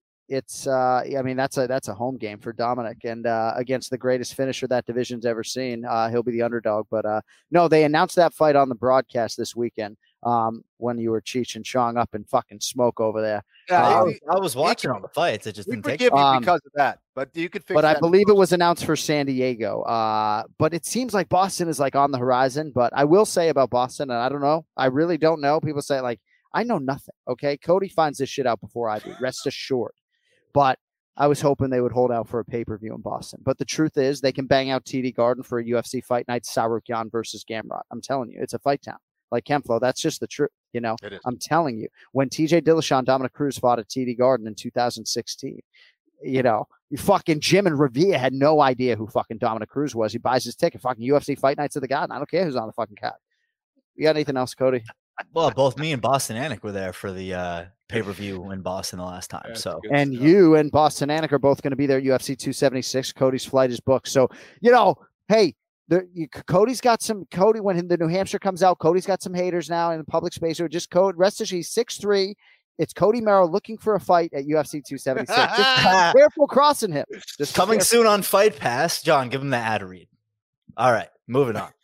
I mean, that's a home game for Dominic and against the greatest finisher that division's ever seen. He'll be the underdog. But no, they announced that fight on the broadcast this weekend when you were Cheech and Chong up in fucking smoke over there. Yeah, I was watching all the fights. It just didn't take forgive you because of that. But you could fix But that I believe it was announced for San Diego. But it seems like Boston is like on the horizon. But I will say about Boston, and I don't know. I really don't know. People say like, I know nothing. Okay. Cody finds this shit out before I do. Rest assured. But I was hoping they would hold out for a pay-per-view in Boston. But the truth is they can bang out TD Garden for a UFC fight night, Sarukyan versus Gamrot. I'm telling you, it's a fight town. Like Ken Flo, that's just the truth. I'm telling you, when TJ Dillashaw, Dominic Cruz fought at TD Garden in 2016, you fucking Jim and Revere had no idea who fucking Dominic Cruz was. He buys his ticket, fucking UFC fight nights of the Garden. I don't care who's on the fucking card. You got anything else, Cody? Well, both me and Boston Anik were there for the pay-per-view in Boston the last time. And you and Boston Anik are both going to be there UFC 276. Cody's flight is booked. So, hey, Cody's got some. Cody, when the New Hampshire comes out, Cody's got some haters now in the public space. So just rest assured, he's 6'3". It's Cody Merrow looking for a fight at UFC 276. Just careful crossing him. Just coming soon on Fight Pass. John, give him the ad read. All right, moving on.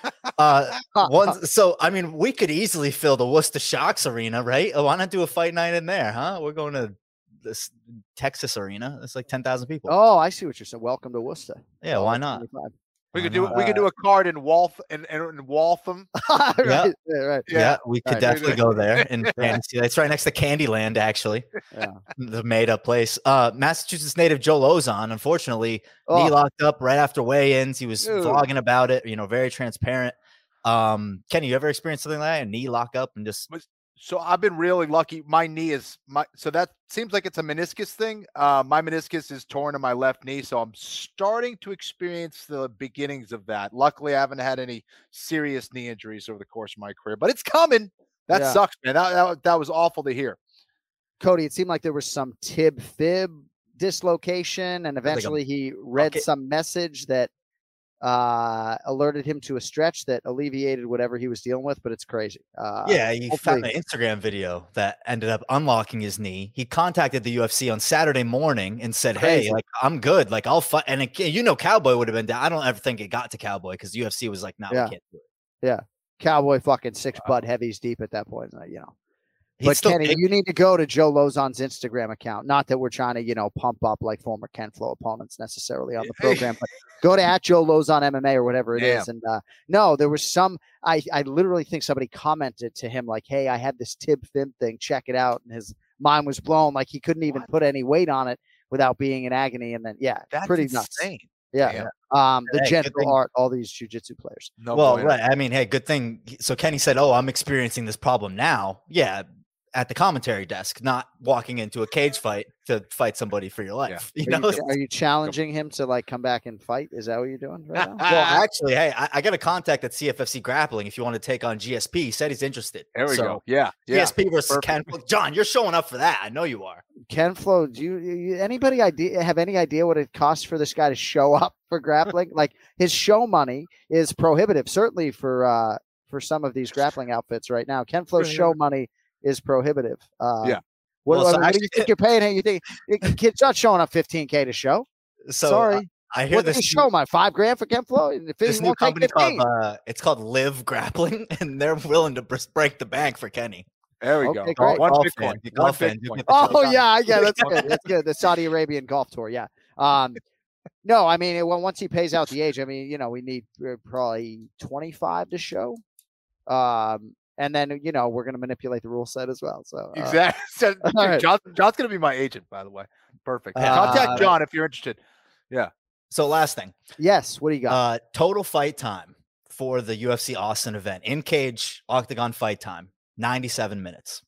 So I mean, we could easily fill the Worcester Sharks arena, right? Why not do a fight night in there, huh? We're going to this Texas arena. It's like 10,000 people. Oh, I see what you're saying. Welcome to Worcester. Yeah, why not? We could do a card in Waltham. Right. Yeah, we could definitely go there in fantasy. It's right next to Candyland, actually. Yeah. The made-up place. Massachusetts native Joe Lozon, unfortunately, knee locked up right after weigh-ins. He was vlogging about it. Very transparent. Kenny, you ever experienced something like that? A knee lock up and just. So I've been really lucky. My knee is so that seems like it's a meniscus thing. My meniscus is torn in my left knee, so I'm starting to experience the beginnings of that. Luckily, I haven't had any serious knee injuries over the course of my career, but it's coming. That sucks, man. That was awful to hear. Cody, it seemed like there was some tib-fib dislocation, and eventually he read some message that alerted him to a stretch that alleviated whatever he was dealing with, but it's crazy. He found an Instagram video that ended up unlocking his knee. He contacted the UFC on Saturday morning and said, "Hey, like I'm good, like I'll fight." And Cowboy would have been down. I don't ever think it got to Cowboy because UFC was like, "No, we can't do it." Yeah, Cowboy fucking 6 butt heavies deep at that point, But Kenny, you need to go to Joe Lozon's Instagram account. Not that we're trying to, pump up like former Ken Flo opponents necessarily on the program, but go to @Joe Lozon MMA or whatever it is. And no, there was some. I literally think somebody commented to him like, "Hey, I had this tib-fib thing. Check it out." And his mind was blown. Like he couldn't even put any weight on it without being in agony. And then that's pretty insane. Nuts. Yeah. The gentle art, all these jiu-jitsu players. Right. I mean, hey, good thing. So Kenny said, "Oh, I'm experiencing this problem now." Yeah. At the commentary desk, not walking into a cage fight to fight somebody for your life. Are you challenging him to like come back and fight? Is that what you're doing right now? Well, actually, hey, I got a contact at CFFC Grappling. If you want to take on GSP, he said he's interested. There we go. Yeah. GSP versus Ken Flo. John, you're showing up for that. I know you are. Ken Flo, do you anybody have any idea what it costs for this guy to show up for grappling? Like his show money is prohibitive, certainly for some of these grappling outfits right now. Ken Flo's show money is prohibitive. What do you think you're paying him? You think kid's not showing up $15K to show? So sorry. I hear this show my $5,000 for Ken Flo. This new company called it's called Live Grappling, and they're willing to break the bank for Kenny. There we go. Great. One Bitcoin. Oh yeah, that's good. That's good. The Saudi Arabian golf tour. Yeah. No, I mean, once he pays out the age, I mean, we need probably 25 to show. And then, we're going to manipulate the rule set as well. So exactly. So, right. John's going to be my agent, by the way. Perfect. Contact John if you're interested. Yeah. So last thing. Yes. What do you got? Total fight time for the UFC Austin event. In cage, octagon fight time, 97 minutes.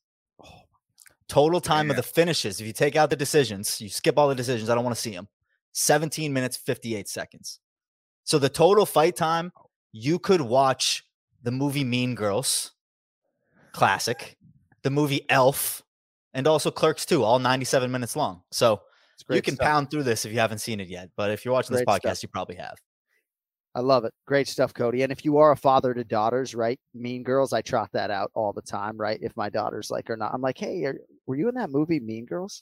Total time of the finishes. If you take out the decisions, you skip all the decisions. I don't want to see them. 17 minutes, 58 seconds. So the total fight time, you could watch the movie Mean Girls, classic, the movie Elf, and also Clerks 2, all 97 minutes long. So you can pound through this if you haven't seen it yet. But if you're watching this podcast, you probably have. I love it. Great stuff, Cody. And if you are a father to daughters, right? Mean Girls, I trot that out all the time, right? If my daughter's like or not, I'm like, hey, were you in that movie Mean Girls?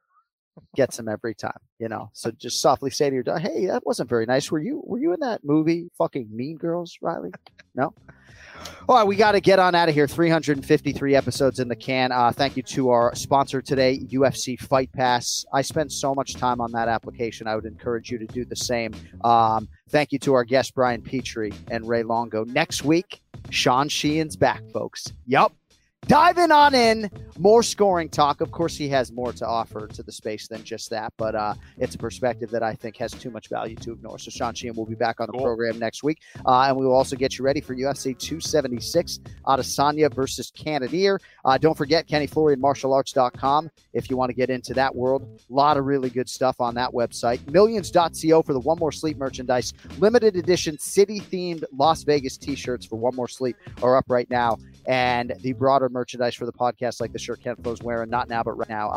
Gets them every time, So just softly say to your daughter, hey, that wasn't very nice. Were you in that movie fucking Mean Girls, Riley? No? All right, we got to get on out of here. 353 episodes in the can. Thank you to our sponsor today, UFC Fight Pass. I spend so much time on that application. I would encourage you to do the same. Thank you to our guests, Brian Petrie and Ray Longo. Next week, Sean Sheehan's back, folks. Yup. Diving on in, more scoring talk. Of course, he has more to offer to the space than just that, but it's a perspective that I think has too much value to ignore. So Sean Sheehan will be back on the program next week, and we will also get you ready for UFC 276, Adesanya versus Cannonier. Don't forget KennyFlorianMartialArts.com if you want to get into that world. A lot of really good stuff on that website. Millions.co for the One More Sleep merchandise. Limited edition city-themed Las Vegas t-shirts for One More Sleep are up right now. And the broader merchandise for the podcast, like the shirt Ken Flo's wearing, not now, but right now,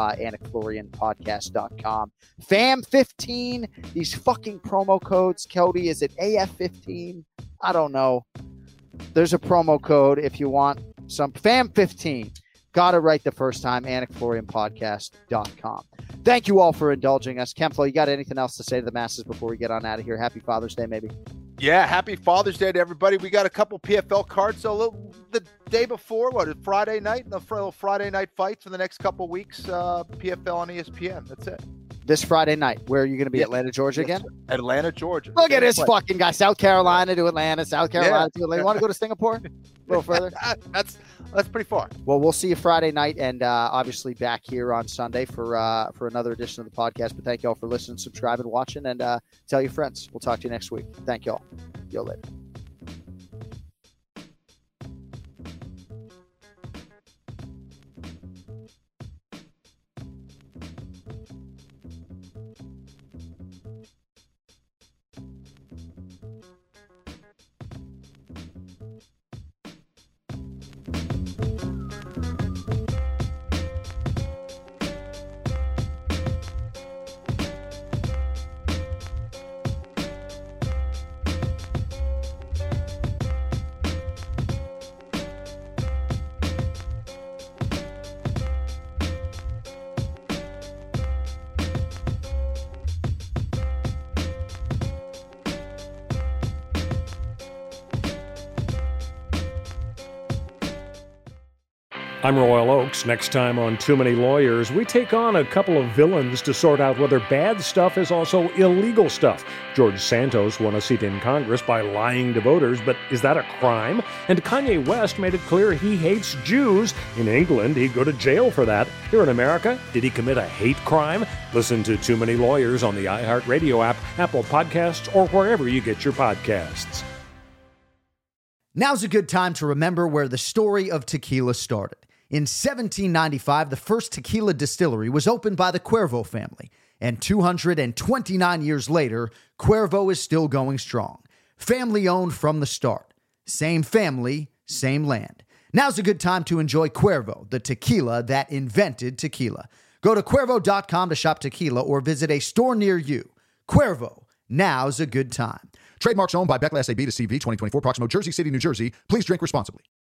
AnikFlorianPodcast.com. FAM15, these fucking promo codes. Cody, is it AF15? I don't know. There's a promo code if you want some. FAM15. Got it right the first time, AnikFlorianPodcast.com. Thank you all for indulging us. Ken Flo, you got anything else to say to the masses before we get on out of here? Happy Father's Day, maybe. Yeah, happy Father's Day to everybody. We got a couple PFL cards. So the day before, Friday night? The Friday night fights for the next couple weeks. PFL on ESPN. That's it. This Friday night. Where are you going to be? Atlanta, Georgia again? Atlanta, Georgia. Look at this fucking guy. South Carolina to Atlanta. South Carolina to Atlanta. You want to go to Singapore? A little further? That's pretty far. Well, we'll see you Friday night and obviously back here on Sunday for another edition of the podcast. But thank you all for listening, subscribing, watching, and tell your friends. We'll talk to you next week. Thank you all. Yo, later. I'm Royal Oakes. Next time on Too Many Lawyers, we take on a couple of villains to sort out whether bad stuff is also illegal stuff. George Santos won a seat in Congress by lying to voters, but is that a crime? And Kanye West made it clear he hates Jews. In England, he'd go to jail for that. Here in America, did he commit a hate crime? Listen to Too Many Lawyers on the iHeartRadio app, Apple Podcasts, or wherever you get your podcasts. Now's a good time to remember where the story of tequila started. In 1795, the first tequila distillery was opened by the Cuervo family, and 229 years later, Cuervo is still going strong. Family-owned from the start. Same family, same land. Now's a good time to enjoy Cuervo, the tequila that invented tequila. Go to Cuervo.com to shop tequila or visit a store near you. Cuervo, now's a good time. Trademarks owned by Beckless AB to CV 2024, Proximo, Jersey City, New Jersey. Please drink responsibly.